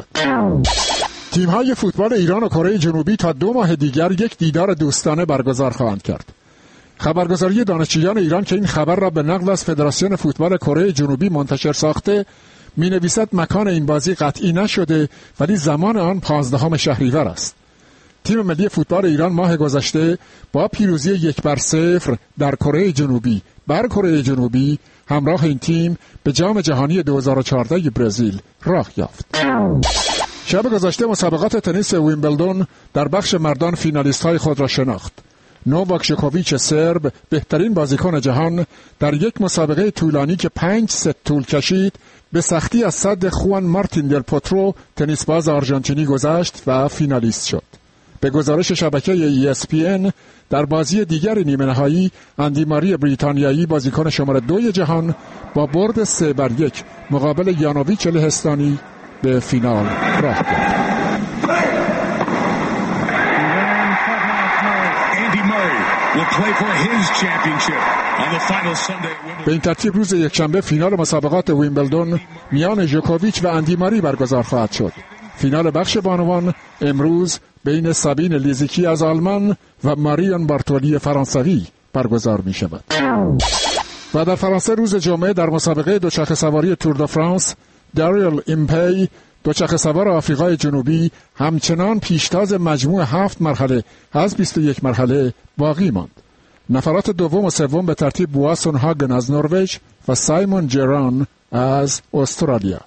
تیم‌های فوتبال ایران و کره جنوبی تا دو ماه دیگر یک دیدار دوستانه برگزار خواهند کرد. خبرگزاری دانشجویان ایران که این خبر را به نقل از فدراسیون فوتبال کره جنوبی منتشر ساخته می نویسد مکان این بازی قطعی نشده ولی زمان آن پانزدهم شهریور است. تیم ملی فوتبال ایران ماه گذشته با پیروزی یک بر صفر در کره جنوبی بر کره جنوبی همراه این تیم به جام جهانی دو هزار و چهارده برزیل راه یافت. شب گذشته مسابقات تنیس ویمبلدون در بخش مردان فینالیست های خود را شناخت. نوواک جوکوویچ سرب، بهترین بازیکن جهان، در یک مسابقه طولانی که پنج ست طول کشید به سختی از صد خوان مارتین دل پوترو تنیس باز آرژانتینی گذشت و فینالیست شد. به گزارش شبکه ای اس پی ان در بازی دیگر نیمه نهایی اندی ماری بریتانیایی بازیکن شماره دوی جهان با برد سه بر یک مقابل یانوویچ لهستانی به فینال راه یافت. به این ترتیب روز یکشنبه فینال مسابقات ویمبلدون میان جوکوویچ و اندی ماری برگزار خواهد شد. فینال بخش بانوان امروز بین سابین لیزیکی از آلمان و ماریون بارتولی فرانسوی برگزار می شود. و در فرانسه روز جمعه در مسابقه دوچرخه سواری تور دو فرانس داریل ایمپی دوچرخه سوار آفریقای جنوبی همچنان پیشتاز مجموع هفت مرحله از بیست و یک مرحله باقی ماند. نفرات دوم و سوم به ترتیب بواسون هاگن از نروژ و سایمون جران از استرالیا.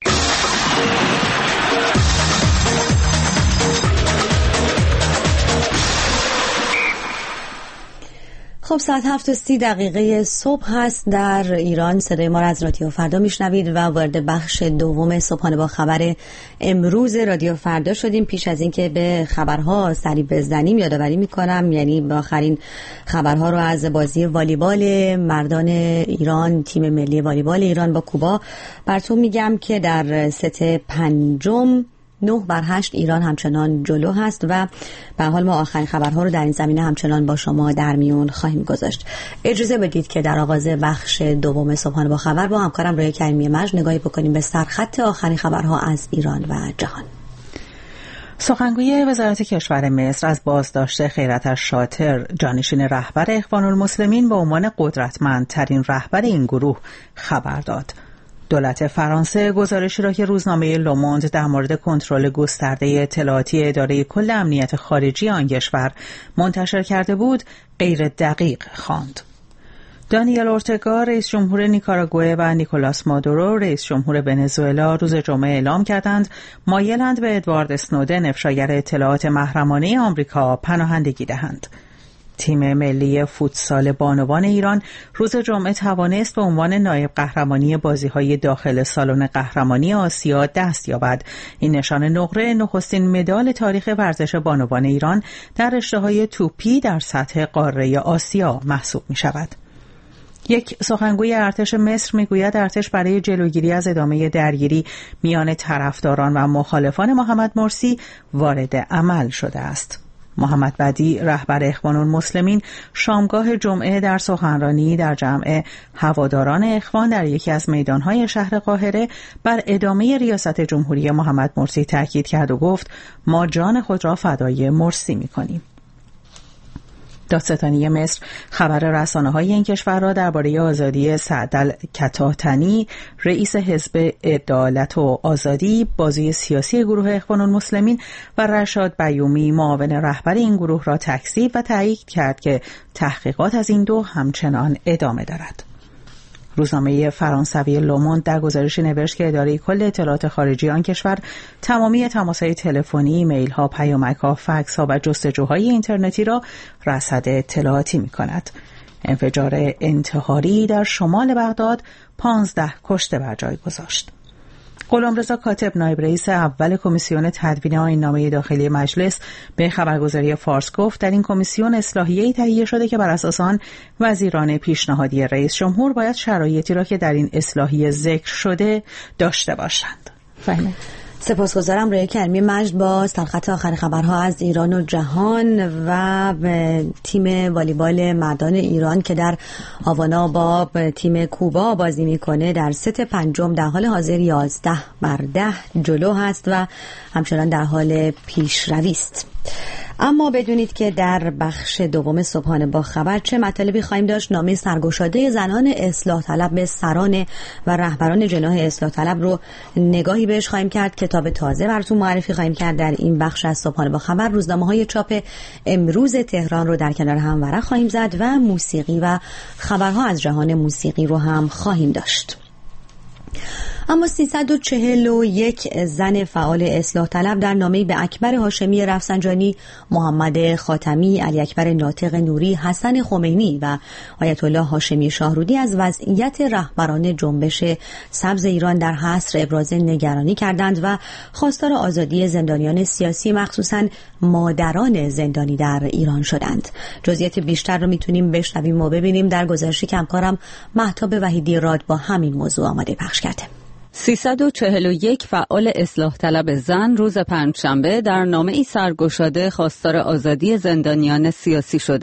خب ساعت هفت و سی دقیقه صبح هست در ایران. صدای ما را از رادیو فردا میشنوید و وارد بخش دوم صبحانه با خبر امروز رادیو فردا شدیم. پیش از اینکه به خبرها سری بزنیم یادآوری میکنم، یعنی به آخرین خبرها رو از بازی والیبال مردان ایران، تیم ملی والیبال ایران با کوبا براتون میگم که در ست پنجم نه بر هشت ایران همچنان جلو هست و به حال ما آخرین خبرها رو در این زمینه همچنان با شما در میون خواهیم گذاشت. اجازه بدید که در آغاز بخش دوم صبحانه با خبر با همکارم رای کریمی مجد نگاهی بکنیم به سرخط آخرین خبرها از ایران و جهان. سخنگوی وزارت کشور مصر از بازداشت خیرت شاطر، جانشین رهبر اخوان المسلمین، به عنوان قدرتمندترین رهبر این گروه خبر داد. دولت فرانسه گزارشی را که روزنامه لوموند در مورد کنترل گسترده اطلاعاتی اداره کل امنیت خارجی آن کشور منتشر کرده بود غیر دقیق خواند. دانیل اورتگا، رئیس جمهور نیکاراگوئه، و نیکولاس مادورو، رئیس جمهور ونزوئلا، روز جمعه اعلام کردند مایلند به ادوارد اسنودن، افشاگر اطلاعات محرمانه آمریکا، پناهندگی دهند. تیم ملی فوتسال بانوان ایران روز جمعه توانست به عنوان نایب قهرمانی بازی‌های داخل سالن قهرمانی آسیا دست یابد. این نشان نقره نخستین مدال تاریخ ورزش بانوان ایران در رشته‌های توپی در سطح قاره آسیا محسوب می‌شود. یک سخنگوی ارتش مصر میگوید ارتش برای جلوگیری از ادامه درگیری میان طرفداران و مخالفان محمد مرسی وارد عمل شده است. محمد بدی، رهبر اخوان المسلمین، شامگاه جمعه در سخنرانی در جمع هواداران اخوان در یکی از میدانهای شهر قاهره بر ادامه ریاست جمهوری محمد مرسی تاکید کرد و گفت ما جان خود را فدای مرسی می‌کنیم. دادستانی مصر خبر رسانه‌های این کشور را درباره آزادی سعدل کتاتنی، رئیس حزب عدالت و آزادی، بازوی سیاسی گروه اخوان المسلمین، و رشاد بیومی، معاون رهبر این گروه، را تکذیب و تایید کرد که تحقیقات از این دو همچنان ادامه دارد. روزنامه فرانسوی لوموند در گزارشی نوشت که اداره کل اطلاعات خارجی آن کشور تمامی تماس‌های تلفنی، ایمیل‌ها، پیامک‌ها، فکس‌ها و جستجوهای اینترنتی را رصد اطلاعاتی می‌کند. انفجار انتحاری در شمال بغداد پانزده کشته بر جای گذاشت. غلامرضا کاتب، نایب رئیس اول کمیسیون تدوین آیین‌نامه داخلی مجلس، به خبرگزاری فارس گفت در این کمیسیون اصلاحیه‌ای تهیه شده که بر اساس آن وزیران پیشنهادی رئیس جمهور باید شرایطی را که در این اصلاحیه ذکر شده داشته باشند. فهمه. سپاسگزارم رای کریمی مجد با سرخط آخر خبرها از ایران و جهان و تیم والیبال مردان ایران که در هاوانا با تیم کوبا بازی میکنه در ست پنجم در حال حاضر یازده بر ده جلو هست و همچنان در حال پیشروی است. اما بدونید که در بخش دوم صبحانه با خبر چه مطالبی خواهیم داشت. نامه سرگشاده زنان اصلاح طلب به سران و رهبران جناح اصلاح طلب رو نگاهی بهش خواهیم کرد. کتاب تازه براتون معرفی خواهیم کرد در این بخش از صبحانه با خبر. روزنامه‌های چاپ امروز تهران رو در کنار هم ورق خواهیم زد و موسیقی و خبرها از جهان موسیقی رو هم خواهیم داشت. اما سیصد و چهل و یک زن فعال اصلاح طلب در نامه‌ای به اکبر هاشمی رفسنجانی، محمد خاتمی، علی اکبر ناطق نوری، حسن خمینی و آیت الله هاشمی شاهرودی از وضعیت رهبران جنبش سبز ایران در حصر ابراز نگرانی کردند و خواستار آزادی زندانیان سیاسی مخصوصاً مادران زندانی در ایران شدند. جزئیات بیشتر رو میتونیم بشنویم و ببینیم در گزارشی که همکارم مهتاب وحیدی راد با همین موضوع آماده پخش کرده. سیصد و چهل و یک فعال اصلاح طلب زن روز پنجشنبه در نامه‌ای سرگشاده خواستار آزادی زندانیان سیاسی شدند.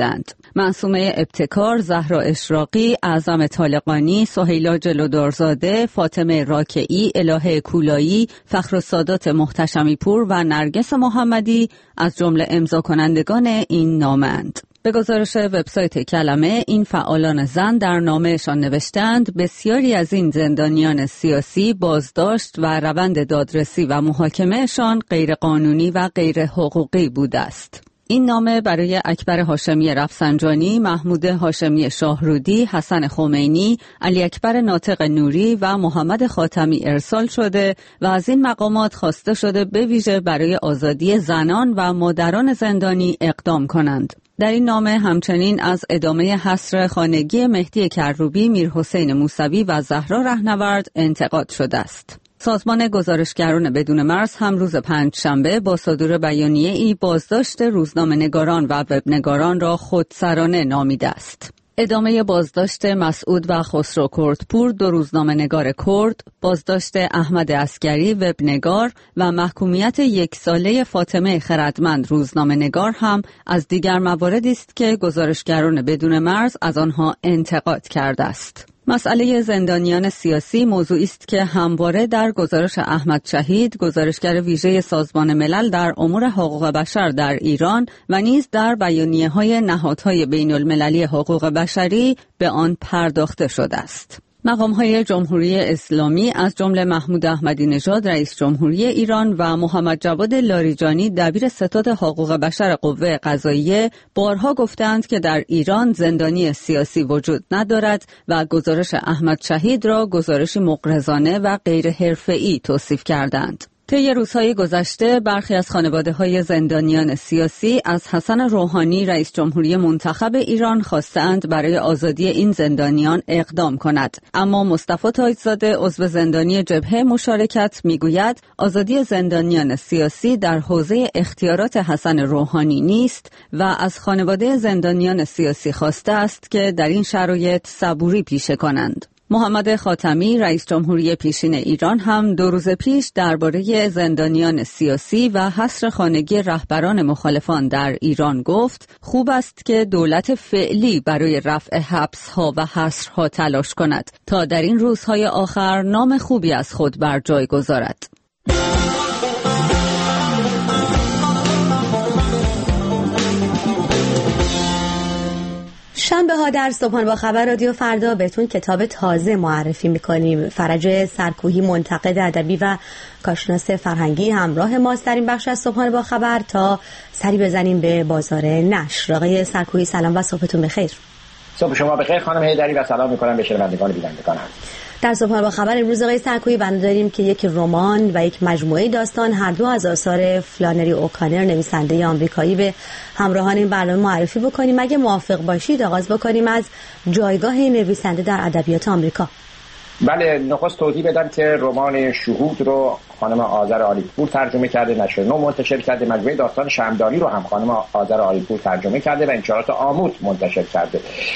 معصومه ابتکار، زهرا اشراقی، اعظم طالقانی، سهیلا جلودارزاده، فاطمه راکعی، الهه کولایی، فخرالسادات محتشمی پور و نرگس محمدی از جمله امضا کنندگان این نامه‌اند. به گزارش وبسایت کلمه، این فعالان زن در نامه‌شان نوشتند بسیاری از این زندانیان سیاسی بازداشت و روند دادرسی و محاکمهشان غیرقانونی و غیر حقوقی بوده است. این نامه برای اکبر هاشمی رفسنجانی، محمود هاشمی شاهرودی، حسن خمینی، علی اکبر ناطق نوری و محمد خاتمی ارسال شده و از این مقامات خواسته شده به ویژه برای آزادی زنان و مادران زندانی اقدام کنند. در این نامه همچنین از ادامه حصر خانگی مهدی کروبی، میرحسین موسوی و زهرا رهنورد انتقاد شده است. سازمان گزارشگران بدون مرز هم روز پنجشنبه با صدور بیانیه‌ای بازداشت روزنامه‌نگاران و وبنگاران را خودسرانه نامیده است. ادامه بازداشت مسعود و خسرو کردپور، دو روزنامه‌نگار کرد، بازداشت احمد عسگری وبنگار و محکومیت یک ساله فاطمه خردمند روزنامه‌نگار هم از دیگر مواردی است که گزارشگران بدون مرز از آنها انتقاد کرده است. مسئله زندانیان سیاسی موضوعی است که همواره در گزارش احمد شهید، گزارشگر ویژه سازمان ملل در امور حقوق بشر در ایران و نیز در بیانیه‌های نهادهای بین‌المللی حقوق بشری به آن پرداخته شده است. مقام‌های جمهوری اسلامی از جمله محمود احمدی نژاد رئیس جمهوری ایران و محمد جواد لاریجانی دبیر ستاد حقوق بشر قوه قضاییه بارها گفتند که در ایران زندانی سیاسی وجود ندارد و گزارش احمد شهید را گزارشی مغرضانه و غیر حرفه‌ای توصیف کردند. طی روزهای گذشته برخی از خانواده‌های زندانیان سیاسی از حسن روحانی رئیس جمهوری منتخب ایران خواستند برای آزادی این زندانیان اقدام کند، اما مصطفی تاجزاده عضو زندانی جبهه مشارکت میگوید آزادی زندانیان سیاسی در حوزه اختیارات حسن روحانی نیست و از خانواده زندانیان سیاسی خواسته است که در این شرایط صبوری پیشه کنند. محمد خاتمی رئیس جمهوری پیشین ایران هم دو روز پیش درباره زندانیان سیاسی و حصر خانگی رهبران مخالفان در ایران گفت خوب است که دولت فعلی برای رفع حبس‌ها و حصرها تلاش کند تا در این روزهای آخر نام خوبی از خود بر جای گذارد. شنبه ها در صبحان با خبر رادیو فردا بهتون کتاب تازه معرفی میکنیم. فرج سرکوهی منتقد ادبی و کارشناس فرهنگی همراه ماست در این بخش از صبحان با خبر تا سری بزنیم به بازار نشر. آقای سرکوهی سلام و صبحتون بخیر. صبح شما بخیر خانم هیدری و سلام میکنم به شنوندگان بینندگان. در صبحان با خبر امروز آقای سرکوهی بنده داریم که یک رمان و یک مجموعه داستان هر دو از آثار فلانری اوکانر نویسنده آمریکایی به همراهان این برنامه معرفی بکنیم. اگه موافق باشید آغاز بکنیم از جایگاه نویسنده در ادبیات آمریکا. بله، نخست توضیح بدم که رمان شهود رو خانم آذر عالیپور ترجمه کرده، نشر نو منتشر کرده. مجموعه داستان شمعدانی رو هم خانم آذر عالیپور ترجمه کرده و انتشارات آموت منتشر کرده.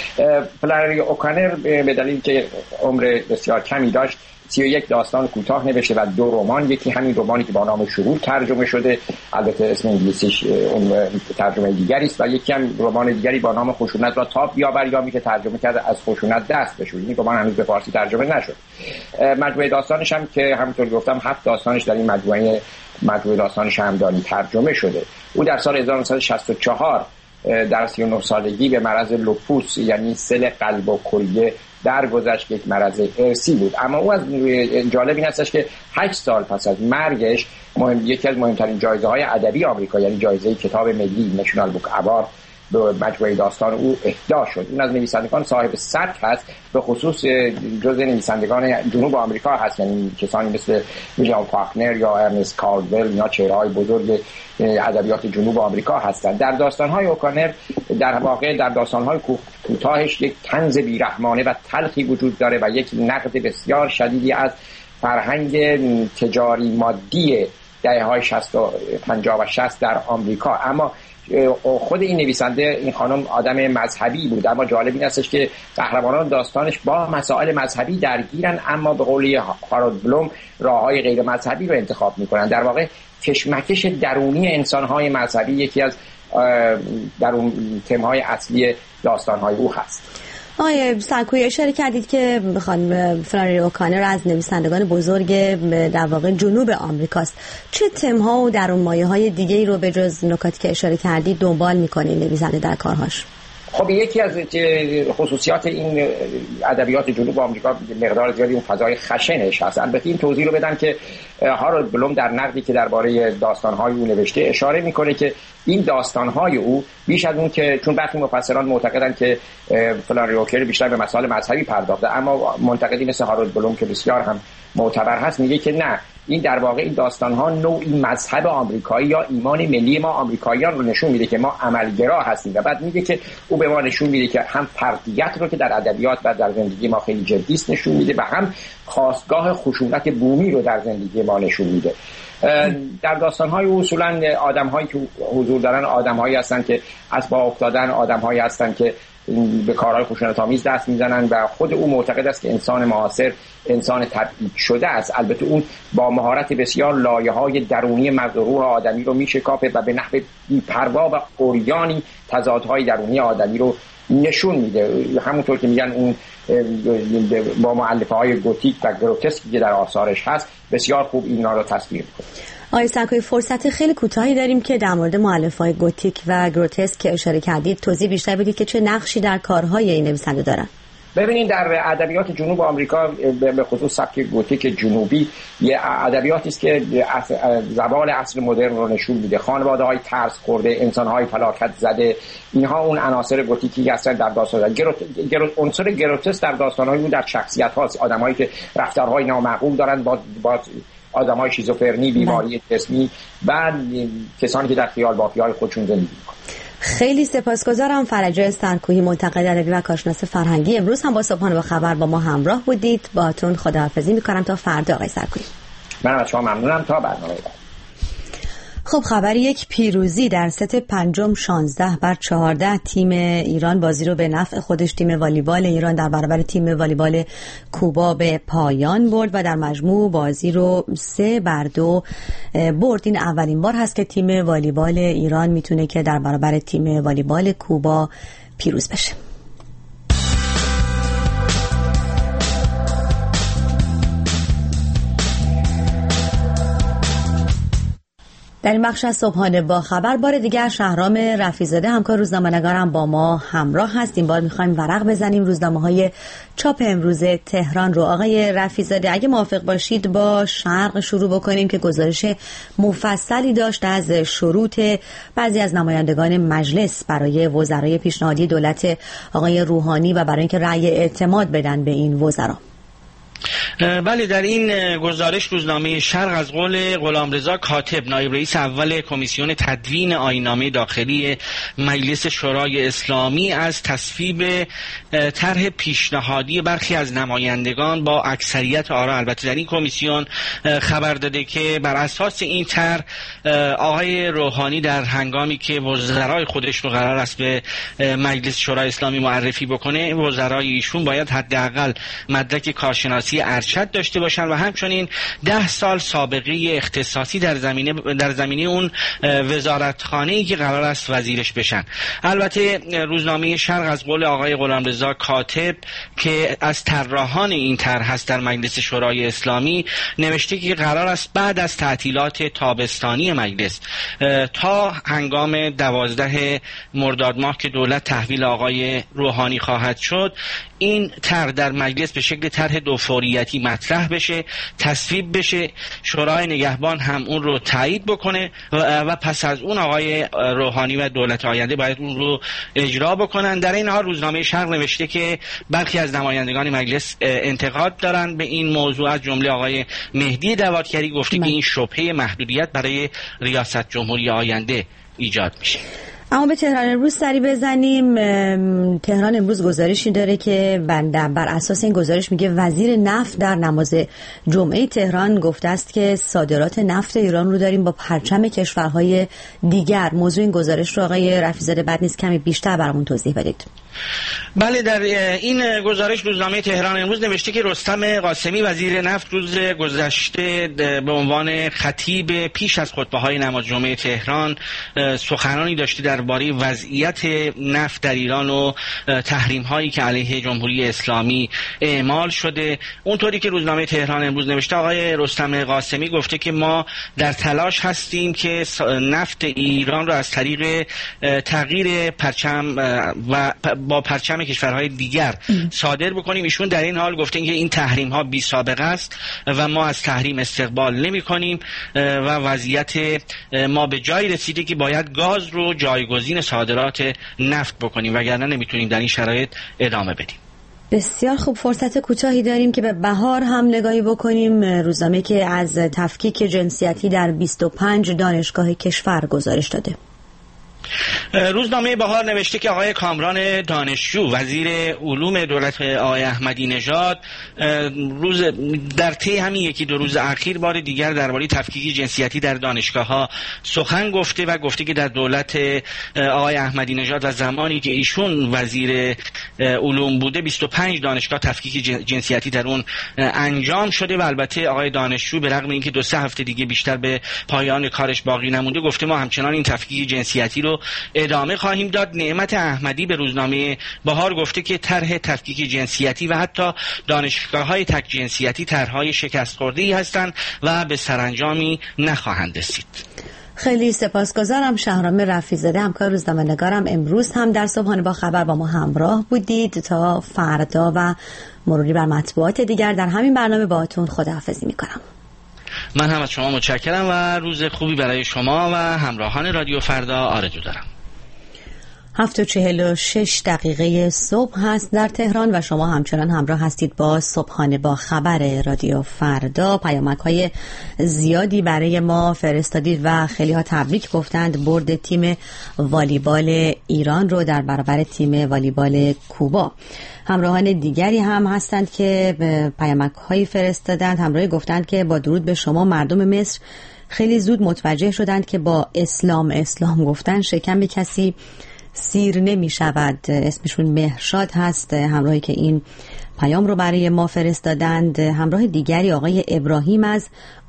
فلانری اوکانر به دلیل که عمر بسیار کمی داشت سی و یک داستان کوتاه نوشته و دو رمان. یکی همین رمانی که با نام شهود ترجمه شده، البته اسم انگلیسیش اون ترجمه دیگری است، و یکی هم رمان دیگری با نام خشونت را تاب بیاور یا که ترجمه کرده از خشونت دست بشوی. این رمان هنوز به فارسی ترجمه نشد. مجموعه داستانش هم که همونطور گفتم هفت داستانش در این مجموعه مجموعه داستان شمعدانی ترجمه شده. او در سال هزار و نهصد و شصت و چهار در سی و نه سالگی به مرض لوپوس یعنی سل قلب و کلیه درگذشت، یک مرض ارثی بود. اما او از جالب این هستش که هشت سال پس از مرگش مهم یکی از مهمترین جایزه‌های ادبی آمریکا یعنی جایزه کتاب ملی نشنال بوک اوارد به مجموعه داستان او اهدا شد. این از نویسندگان صاحب سبک هست، به خصوص جزء نویسندگان جنوب آمریکا هست، یعنی کسانی مثل ویلیام فاکنر یا ارنست کالدول یا چهره‌های بزرگ ادبیات جنوب آمریکا هستند. در داستان‌های اوکانر در واقع در داستان‌های کوتاهش یک طنز بیرحمانه و تلخی وجود داره و یک نقد بسیار شدیدی از فرهنگ تجاری مادی دهه‌های شصت و پنجاه و شصت در آمریکا. اما خود این نویسنده این خانم آدم مذهبی بود، اما جالب این استش که قهرمانان داستانش با مسائل مذهبی درگیرن، اما به قول هارولد بلوم راههای غیر مذهبی رو انتخاب میکنن. در واقع کشمکش درونی انسانهای مذهبی یکی از در اون تمهای اصلی داستانهای او هست. آقای سرکویی اشاره کردید که خانم فلانی اوکانر از نویسندگان بزرگ در واقع جنوب آمریکاست. چه تم‌ها و درون مایه‌های دیگه‌ای رو به جز نکاتی که اشاره کردید دنبال می‌کنه نویسنده در کارهاش؟ خب یکی از خصوصیات این ادبیات جنوب آمریکا مقدار زیادی اون فضای خشنش هست. البته این توضیح رو بدم که هارولد بلوم در نقدی که درباره داستان‌های او نوشته اشاره می‌کنه که این داستان‌های او بیش از اون که چون برخی مفسران معتقدن که فلانی اوکر بیشتر به مسائل مذهبی پرداخته، اما منتقدی مثل هارولد بلوم که بسیار هم معتبر هست میگه که نه، این در واقع این داستان‌ها نوعی مذهب آمریکایی یا ایمان ملی ما آمریکاییان رو نشون میده که ما عملگرا هستیم و بعد میگه که او به ما نشون میده که هم فردیت رو که در ادبیات و در زندگی ما خیلی جدی است نشون میده و هم خاستگاه خشونت بومی رو در زندگی ما نشون میده. در داستان‌های اصولاً آدم‌هایی که حضور دارن آدم‌هایی هستن که از با افتادن، آدم‌هایی هستن که به کارهای خشونت‌آمیز دست میزنن و خود او معتقد است که انسان معاصر انسان تبعید شده است. البته اون با مهارت بسیار لایه‌های درونی مغز و روح آدمی رو میشکافه و به نحو بی‌پروا و عریانی تضادهای درونی آدمی رو نشون میده. همونطور که میگن اون با مؤلفه‌های گوتیک و گروتسکی که در آثارش هست بسیار خوب اینا رو تصویر می‌کنه. آقای سرکویی فرصت خیلی کوتاهی داریم که در مورد مؤلفه‌های گوتیک و گروتسک که اشاره کردید توضیح بیشتر بدید که چه نقشی در کارهای این نویسنده دارن. ببینید در ادبیات جنوب آمریکا به خصوص سبک گوتیک جنوبی یه ادبیاتی است که زوال عصر مدرن رو نشون میده. خانواده‌های ترس خورده، انسان‌های فلاکت زده، اینها اون عناصر گوتیکی هستن در داستان. گروت گروت عنصر گروتس در داستان‌های او در شخصیت‌هاست، آدمایی که رفتارهای نامعقول دارن با با آدمای شیزوفرنی، بیماری جسمی و کسانی که در خیال بافی‌های خودشون زندگی می‌کنن. خیلی سپاسگزارم. فرجه سرکویی منتقد ادبی و کارشناس فرهنگی امروز هم با صبحانه با خبر با ما همراه بودید. باهاتون خداحافظی می‌کنم تا فردا آقای سرکویی. منم از شما ممنونم تا برنامه بعد. خب خبر یک پیروزی در ست پنجم شانزده بر چهارده تیم ایران بازی رو به نفع خودش تیم والیبال ایران در برابر تیم والیبال کوبا به پایان برد و در مجموع بازی رو سه بر دو برد. این اولین بار هست که تیم والیبال ایران میتونه که در برابر تیم والیبال کوبا پیروز بشه. در این بخش از صبحانه با خبر بار دیگر شهرام رفیع‌زاده همکار روزنامه‌نگارم با ما همراه هست. این بار می‌خوایم ورق بزنیم روزنامه‌های چاپ امروز تهران رو. آقای رفیع‌زاده اگه موافق باشید با شرق شروع بکنیم که گزارش مفصلی داشت از شروط بعضی از نمایندگان مجلس برای وزرای پیشنهادی دولت آقای روحانی و برای اینکه رأی اعتماد بدن به این وزرا. بله، در این گزارش روزنامه شرق از قول غلامرضا کاتب نایب رئیس اول کمیسیون تدوین آیین‌نامه داخلی مجلس شورای اسلامی از تصویب طرح پیشنهادی برخی از نمایندگان با اکثریت آرا البته در این کمیسیون خبر داده که بر اساس این طرح آقای روحانی در هنگامی که وزرای خودش رو قرار است به مجلس شورای اسلامی معرفی بکنه، وزرای ایشون باید حداقل مدرک کارشناسی ارشد داشته باشند و همچنین ده سال سابقه اختصاصی در زمینه در زمینه اون وزارتخانه‌ای که قرار است وزیرش بشن. البته روزنامه شرق از قول آقای غلامرضا کاتب که از طراحان این طرح هست در مجلس شورای اسلامی نوشته که قرار است بعد از تعطیلات تابستانی مجلس تا هنگام دوازده مرداد ماه که دولت تحویل آقای روحانی خواهد شد این طرح در مجلس به شکل طرح دو فوریتی مطرح بشه، تصویب بشه، شورای نگهبان هم اون رو تایید بکنه و, و پس از اون آقای روحانی و دولت آینده باید اون رو اجرا بکنن. در این حال روزنامه شرق نوشته که برخی از نمایندگان مجلس انتقاد دارن به این موضوع، از جمله آقای مهدی دوادکری گفته که این شبهه محدودیت برای ریاست جمهوری آینده ایجاد میشه. اما به تهران امروز سری بزنیم. تهران امروز گزارشی داره که بر اساس این گزارش میگه وزیر نفت در نماز جمعه تهران گفته است که صادرات نفت ایران رو داریم با پرچم کشورهای دیگر. موضوع این گزارش رو آقای رفیع‌زاده بد نیست کمی بیشتر برامون توضیح بدید. بله، در این گزارش روزنامه تهران امروز نوشته که رستم قاسمی وزیر نفت روز گذشته به عنوان خطیب پیش از خطبه‌های نماز جمعه تهران سخنانی داشته درباره وضعیت نفت در ایران و تحریم‌هایی که علیه جمهوری اسلامی اعمال شده. اونطوری که روزنامه تهران امروز نوشته، آقای رستم قاسمی گفته که ما در تلاش هستیم که نفت ایران را از طریق تغییر پرچم و با پرچم کشورهای دیگر صادر بکنیم. ایشون در این حال گفته که این تحریم ها بی سابقه است و ما از تحریم استقبال نمی کنیم و وضعیت ما به جایی رسیده که باید گاز رو جایگزین صادرات نفت بکنیم، وگرنه نمیتونیم در این شرایط ادامه بدیم. بسیار خوب، فرصت کوتاهی داریم که به بهار هم نگاهی بکنیم. روزنامه که از تفکیک جنسیتی در بیست و پنج دانشگاه کشور گزارش داده. روزنامه بهار نوشته که آقای کامران دانشجو وزیر علوم دولت آقای احمدی نژاد روز در طی همین یکی دو روز اخیر بار دیگر درباره تفکیک جنسیتی در دانشگاه‌ها سخن گفته و گفته که در دولت آقای احمدی نژاد و زمانی که ایشون وزیر علوم بوده بیست و پنج دانشگاه تفکیک جنسیتی در اون انجام شده و البته آقای دانشجو به رغم اینکه دو سه هفته دیگه بیشتر به پایان کارش باقی نمونده گفته ما همچنان این تفکیک جنسیتی رو ادامه خواهیم داد. نعمت احمدی به روزنامه بهار گفته که طرح تفکیک جنسیتی و حتی دانشگاه‌های تک جنسیتی طرح‌های شکست خورده‌ای هستند و به سرانجامی نخواهند رسید. خیلی سپاسگزارم. شهرام رفیع‌زاده همکار روزنامه‌نگارم امروز هم در صبحانه با خبر با ما همراه بودید. تا فردا و مروری بر مطبوعات دیگر در همین برنامه باهاتون خداحافظی می‌کنم. من هم از شما متشکرم و روز خوبی برای شما و همراهان رادیو فردا آرزو دارم. هفت و چهل و شش دقیقه صبح هست در تهران و شما همچنان همراه هستید با صبحانه با خبر رادیو فردا. پیامک های زیادی برای ما فرستادید و خیلی ها تبریک گفتند برد تیم والیبال ایران رو در برابر تیم والیبال کوبا. همراهان دیگری هم هستند که پیامک هایی فرستادند، همراهی گفتند که با درود به شما مردم مصر خیلی زود متوجه شدند که با اسلام اسلام گفتن شکم کسی سیر نمی شود. اسمشون مهرشاد هست، همراهی که این پیام رو برای ما فرستادند. همراه دیگری آقای ابراهیم از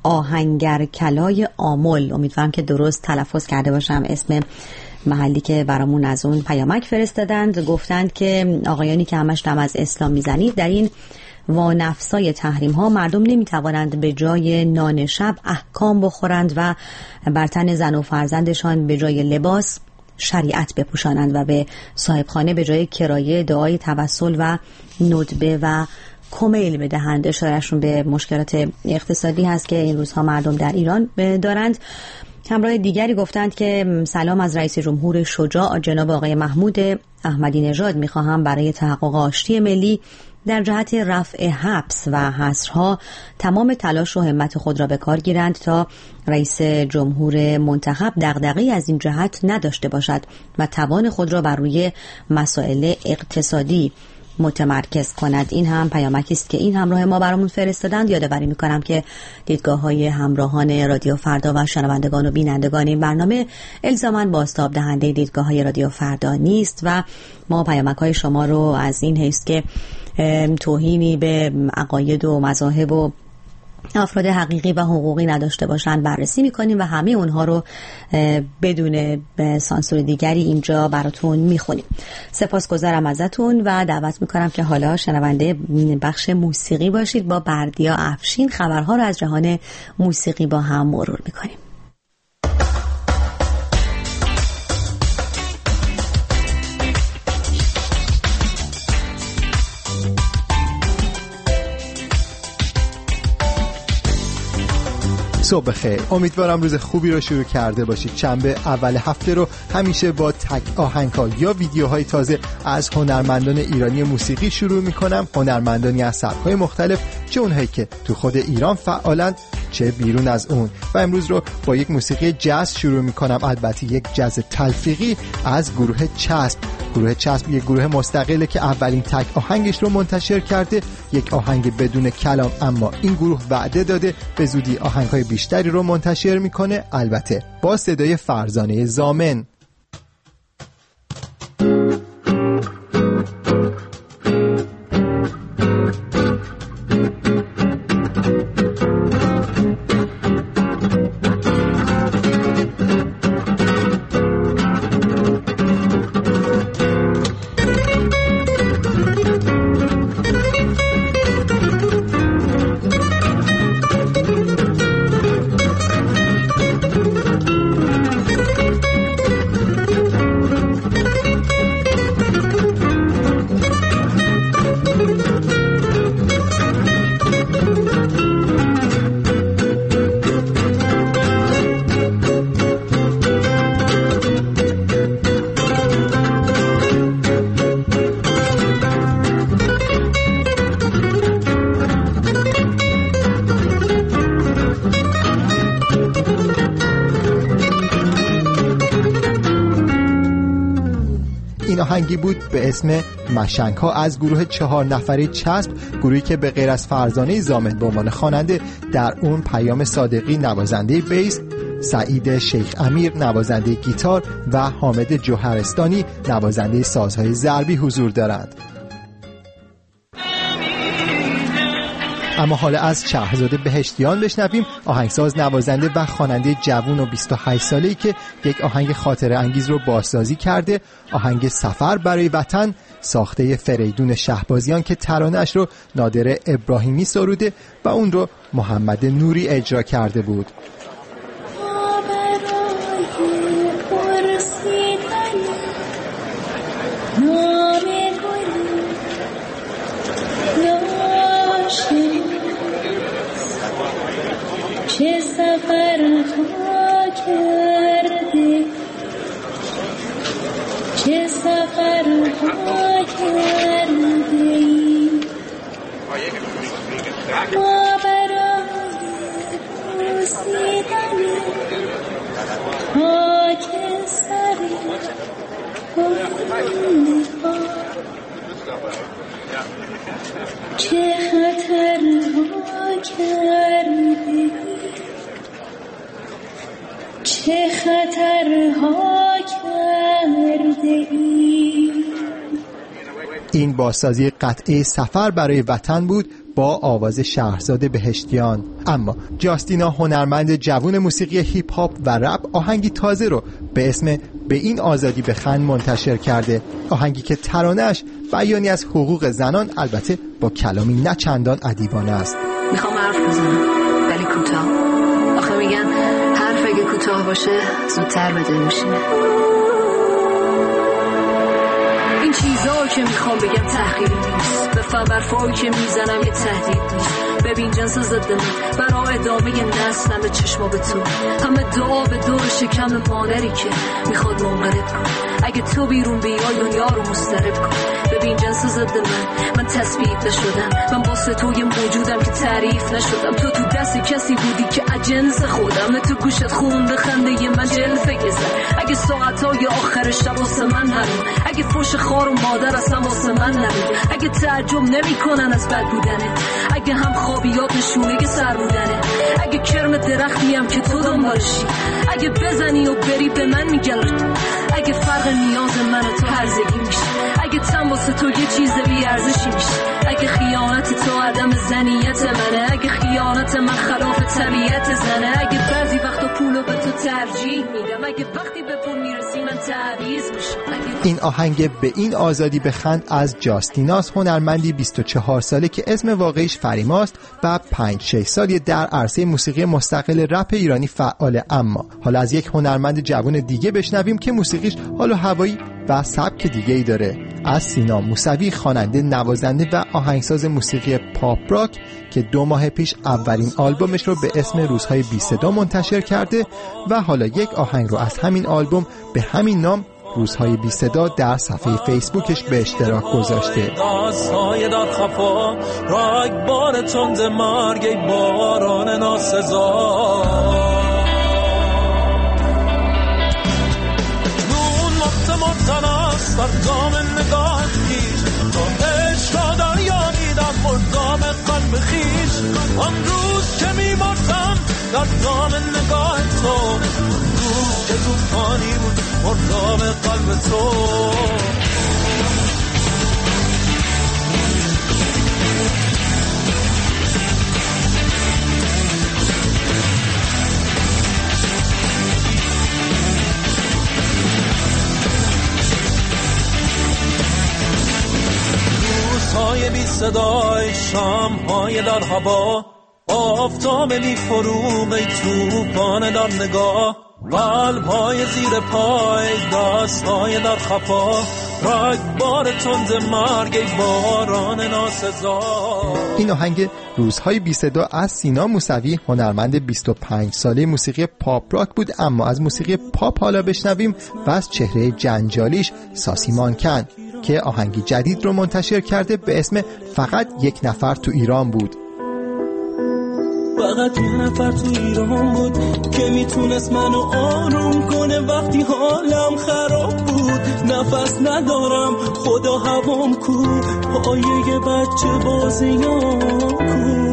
آهنگرکلای آمل، امیدوارم که درست تلفظ کرده باشم اسم محلی که برامون از اون پیامک فرستادند. گفتند که آقایانی که همش دم از اسلام میزنید در این وانفسای تحریم ها مردم نمیتوانند به جای نان شب احکام بخورند و بر تن زن و فرزندشان به جای لباس شریعت بپوشانند و به صاحب خانه به جای کرایه دعای توسل و ندبه و کمیل بدهند. اشارهشون به مشکلات اقتصادی هست که این روزها مردم در ایران دارند. همراه دیگری گفتند که سلام از رئیس جمهور شجاع جناب آقای محمود احمدی نژاد، میخواهم برای تحقق آشتی ملی در جهت رفع حبس و حصرها تمام تلاش و همت خود را به کار گیرند تا رئیس جمهور منتخب دغدغه‌ای از این جهت نداشته باشد و توان خود را بر روی مسائل اقتصادی متمرکز کند. این هم پیامکی است که این همراه ما برامون فرستادند. یادآوری میکنم که دیدگاه‌های همراهان رادیو فردا و شنوندگان و بینندگان این برنامه الزاماً بازتاب دهنده دیدگاه‌های رادیو فردا نیست و ما پیامک‌های شما رو از این حیث که توهینی به عقاید و مذاهب و افراد حقیقی و حقوقی نداشته باشند بررسی میکنیم و همه اونها رو بدون سانسور دیگری اینجا براتون میخونیم. سپاسگزارم ازتون و دعوت میکنم که حالا شنونده بخش موسیقی باشید. با بردیا افشین خبرها رو از جهان موسیقی با هم مرور میکنیم. صبح بخیر، امیدوارم روز خوبی رو شروع کرده باشید. شنبه اول هفته رو همیشه با تک آهنگ‌ها یا ویدیوهای تازه از هنرمندان ایرانی موسیقی شروع می‌کنم. هنرمندانی از سبک‌های مختلف، چه اونهایی که تو خود ایران فعالند چه بیرون از اون. و امروز رو با یک موسیقی جاز شروع می‌کنم، البته یک جاز تلفیقی از گروه چسب. گروه چسب یک گروه مستقله که اولین تک آهنگش رو منتشر کرده، یک آهنگ بدون کلام، اما این گروه وعده داده به زودی آهنگ‌های بیشتری رو منتشر میکنه، البته با صدای فرزانه ضامن. این آهنگی بود به اسم مشنگ ها از گروه چهار نفره چسب، گروهی که به غیر از فرزانه زامن به عنوان خواننده در اون پیام صادقی نوازنده بیس، سعید شیخ امیر نوازنده گیتار و حامد جوهرستانی نوازنده سازهای ضربی حضور دارند. اما حالا از شهرزاد بهشتیان بشنویم، آهنگساز، نوازنده و خواننده جوان و بیست و هشت ساله‌ای که یک آهنگ خاطره انگیز رو بازسازی کرده، آهنگ سفر برای وطن ساخته فریدون شهبازیان که ترانه‌اش رو نادر ابراهیمی سروده و اون رو محمد نوری اجرا کرده بود. چه سفرها کردی، چه سفرها کردی، ما برای پوسیدن خاک سری گفتنها، چه خطرها کردی، چه خطرها کرده ای. این بازسازی قطعه سفر برای وطن بود با آواز شهرزاد بهشتیان. اما جاستینا، هنرمند جوان موسیقی هیپ هاپ و رپ، آهنگی تازه رو به اسم به این آزادی بخند منتشر کرده، آهنگی که ترانه‌اش بیانی از حقوق زنان، البته با کلامی نه چندان ادیبانه است. میخوام حرف بزنم ولی کوتاه، آخه میگن حرف اگه کوتاه باشه زودتر به دل میشینه. این چیزا که میخوام بگم تحقیری نیست، بفهم برفایی که میزنم یه تهدید نیست. ببین جنس ضد من برای ادامه نسلم به چشما به تو، همه دعا به دور شکم مادری که میخواد منقرض کن. اگه تو بیرون بیای دنیا رو مضطرب کن. ببین جنس ضد من، من تثبیت نشدم، من واسه تو یه موجودم که تعریف نشدم. تو تو دست کسی بودی که اجنس خودم، نه تو گوشت خونده خنده من جلفه گذر. اگه ساعتای آخر شب واسه من همین، اگه فوش خار و مادر اصلا واسه من نمید، اگه تعجب نمی کنن از بد بودنه، اگه هم خوابیات نشونه سر بودنه، اگه کرم درختیم که تو دنبالشی، اگه بزنی و بری به من میگل، اگه فرق نیاز من و تو هرزگی میشه، اگه تن واسه تو یه چیز بی ارزشی میشه، اگه خیانت تو عدم زنیت منه، اگه خیانت من خلاف طبیعت زنه، اگه بعضی وقتا پولو به تو ترجیح میدم، اگه وقتی به پول میرسی من تعویض میشم. این آهنگ به این آزادی بخند از جاستیناس، هنرمندی بیست و چهار ساله که اسم واقعیش فریماست و پنج شش سالی در عرصه موسیقی مستقل رپ ایرانی فعاله. اما حالا از یک هنرمند جوان دیگه بشنویم که موسیقیش حال و هوایی و سبک دیگه ای داره، از سینا موسوی، خواننده، نوازنده و آهنگساز موسیقی پاپ راک که دو ماه پیش اولین آلبومش رو به اسم روزهای بی صدا منتشر کرده و حالا یک آهنگ رو از همین آلبوم به همین نام روزهای بی صدا در صفحه فیسبوکش به اشتراک گذاشته. داستای در خفا راگبار تند مرگ ای باران ناسزا، نون مخت مرتناس بر دام نگاه خیش، تا عشق دریا میدم مردام قلب خیش. آن روز که میمردم در دام نگاه تو، روز که توفانی بود مردام قلب تو. روزهای بی صدای، شامهای در هوا، آفتاب می فروغ ای توفان در نگاه، قلب‌های زیر پای، دست‌های در خفا، رگبار تند مرگ ای باران ناسزا. این آهنگ روزهای بی صدا از سینا موسوی، هنرمند بیست و پنج ساله موسیقی پاپ راک بود. اما از موسیقی پاپ حالا بشنویم و از چهره جنجالیش ساسی مانکن که آهنگی جدید رو منتشر کرده به اسم فقط یک نفر تو ایران بود. فقط یه نفر تو ایران بود که میتونست منو آروم کنه وقتی حالم خراب بود. نفس ندارم خدا هوام کو، پایه یه بچه بازیام کو.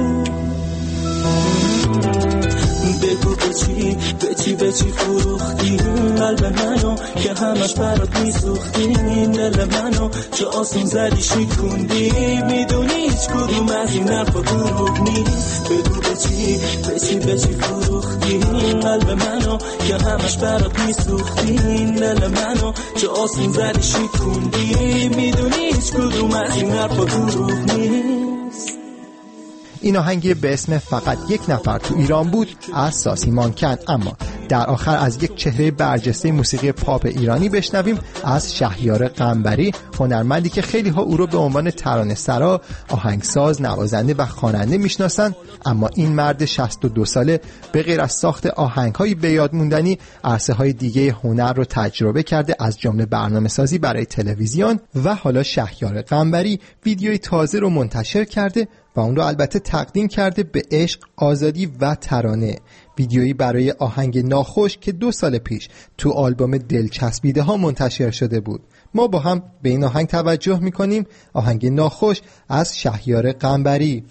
بگو به چی به چی به چی فروختی قلب منو که همش برات میسوختی. دل منو چه آسون زدی شکوندی، میدونی هیچ کدوم از این حرفا دروغ نیست. بگو به چی به چی به چی فروختی قلب منو که همش برات میسوختی. دل منو چه آسون زدی شکوندی، میدونی هیچ کدوم از این حرفا دروغ نیست. این آهنگ به اسم فقط یک نفر تو ایران بود از ساسی مانکن. اما در آخر از یک چهره برجسته موسیقی پاپ ایرانی بشنویم از شهریار قنبری، هنرمندی که خیلی ها او رو به عنوان ترانه‌سرا، آهنگساز، نوازنده و خواننده میشناسن. اما این مرد شصت و دو ساله به غیر از ساخت آهنگ‌های به یاد موندنی، عرصه‌های دیگه هنر رو تجربه کرده، از جمله برنامه‌سازی برای تلویزیون. و حالا شهریار قنبری ویدیوی تازه رو منتشر کرده و اون رو البته تقدیم کرده به عشق، آزادی و ترانه. ویدیویی برای آهنگ ناخوش که دو سال پیش تو آلبوم دلچسبیده ها منتشر شده بود. ما با هم به این آهنگ توجه میکنیم. آهنگ ناخوش از شهریار قنبری.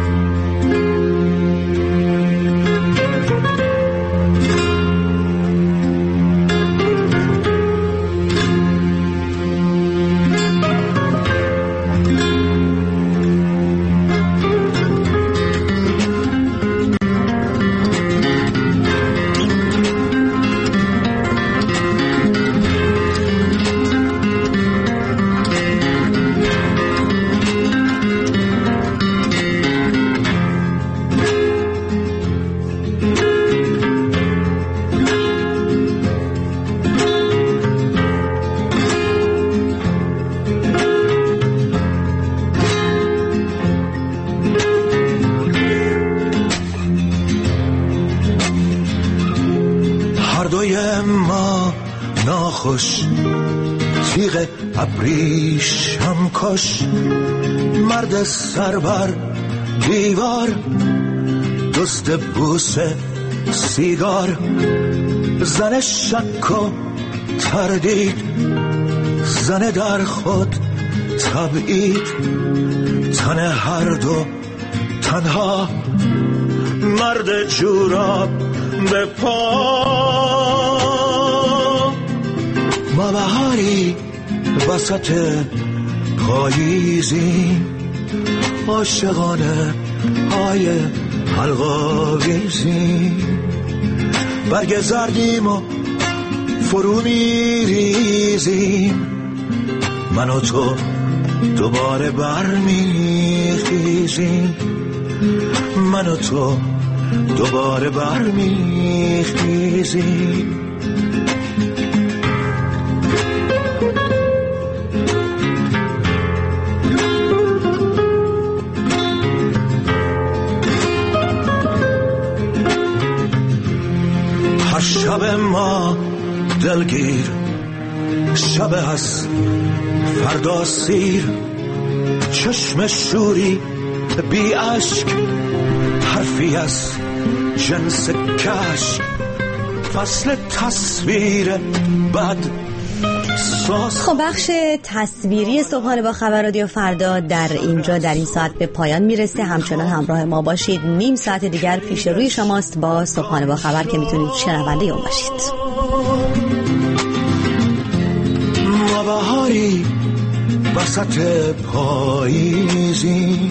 تیغ ابریشم کش، مرد سربر دیوار، دزد بوسه سیگار، زن شک و تردید، زن در خود تبعید، تن هر دو تنها، مرد جوراب به پا. ما بهاری وسط پاییزی، عاشقانه های حلقاویزی، برگ زردیم و فرو میریزیم، من و تو دوباره برمیخیزیم، من و تو دوباره برمیخیزیم. شب ما دلگیر، شب از فردا سیر، چشم شوری بی اشک، حرفی از جنس کشک، فصل تصویر بد. خب بخش تصویری صبحانه با خبر رادیو فردا در اینجا در این ساعت به پایان میرسه. همچنان همراه ما باشید. نیم ساعت دیگر پیش روی شماست با صبحانه با خبر که میتونید شنونده اون باشید. ما بهاری وسط پاییزی،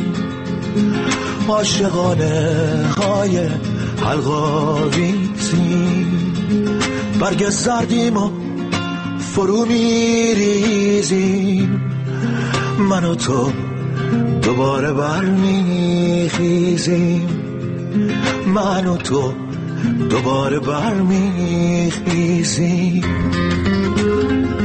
عاشقانه های حلقاویزی، برگ زردیم و فرو میریزیم، من و تو دوباره برمیخیزیم، من و تو دوباره برمیخیزیم.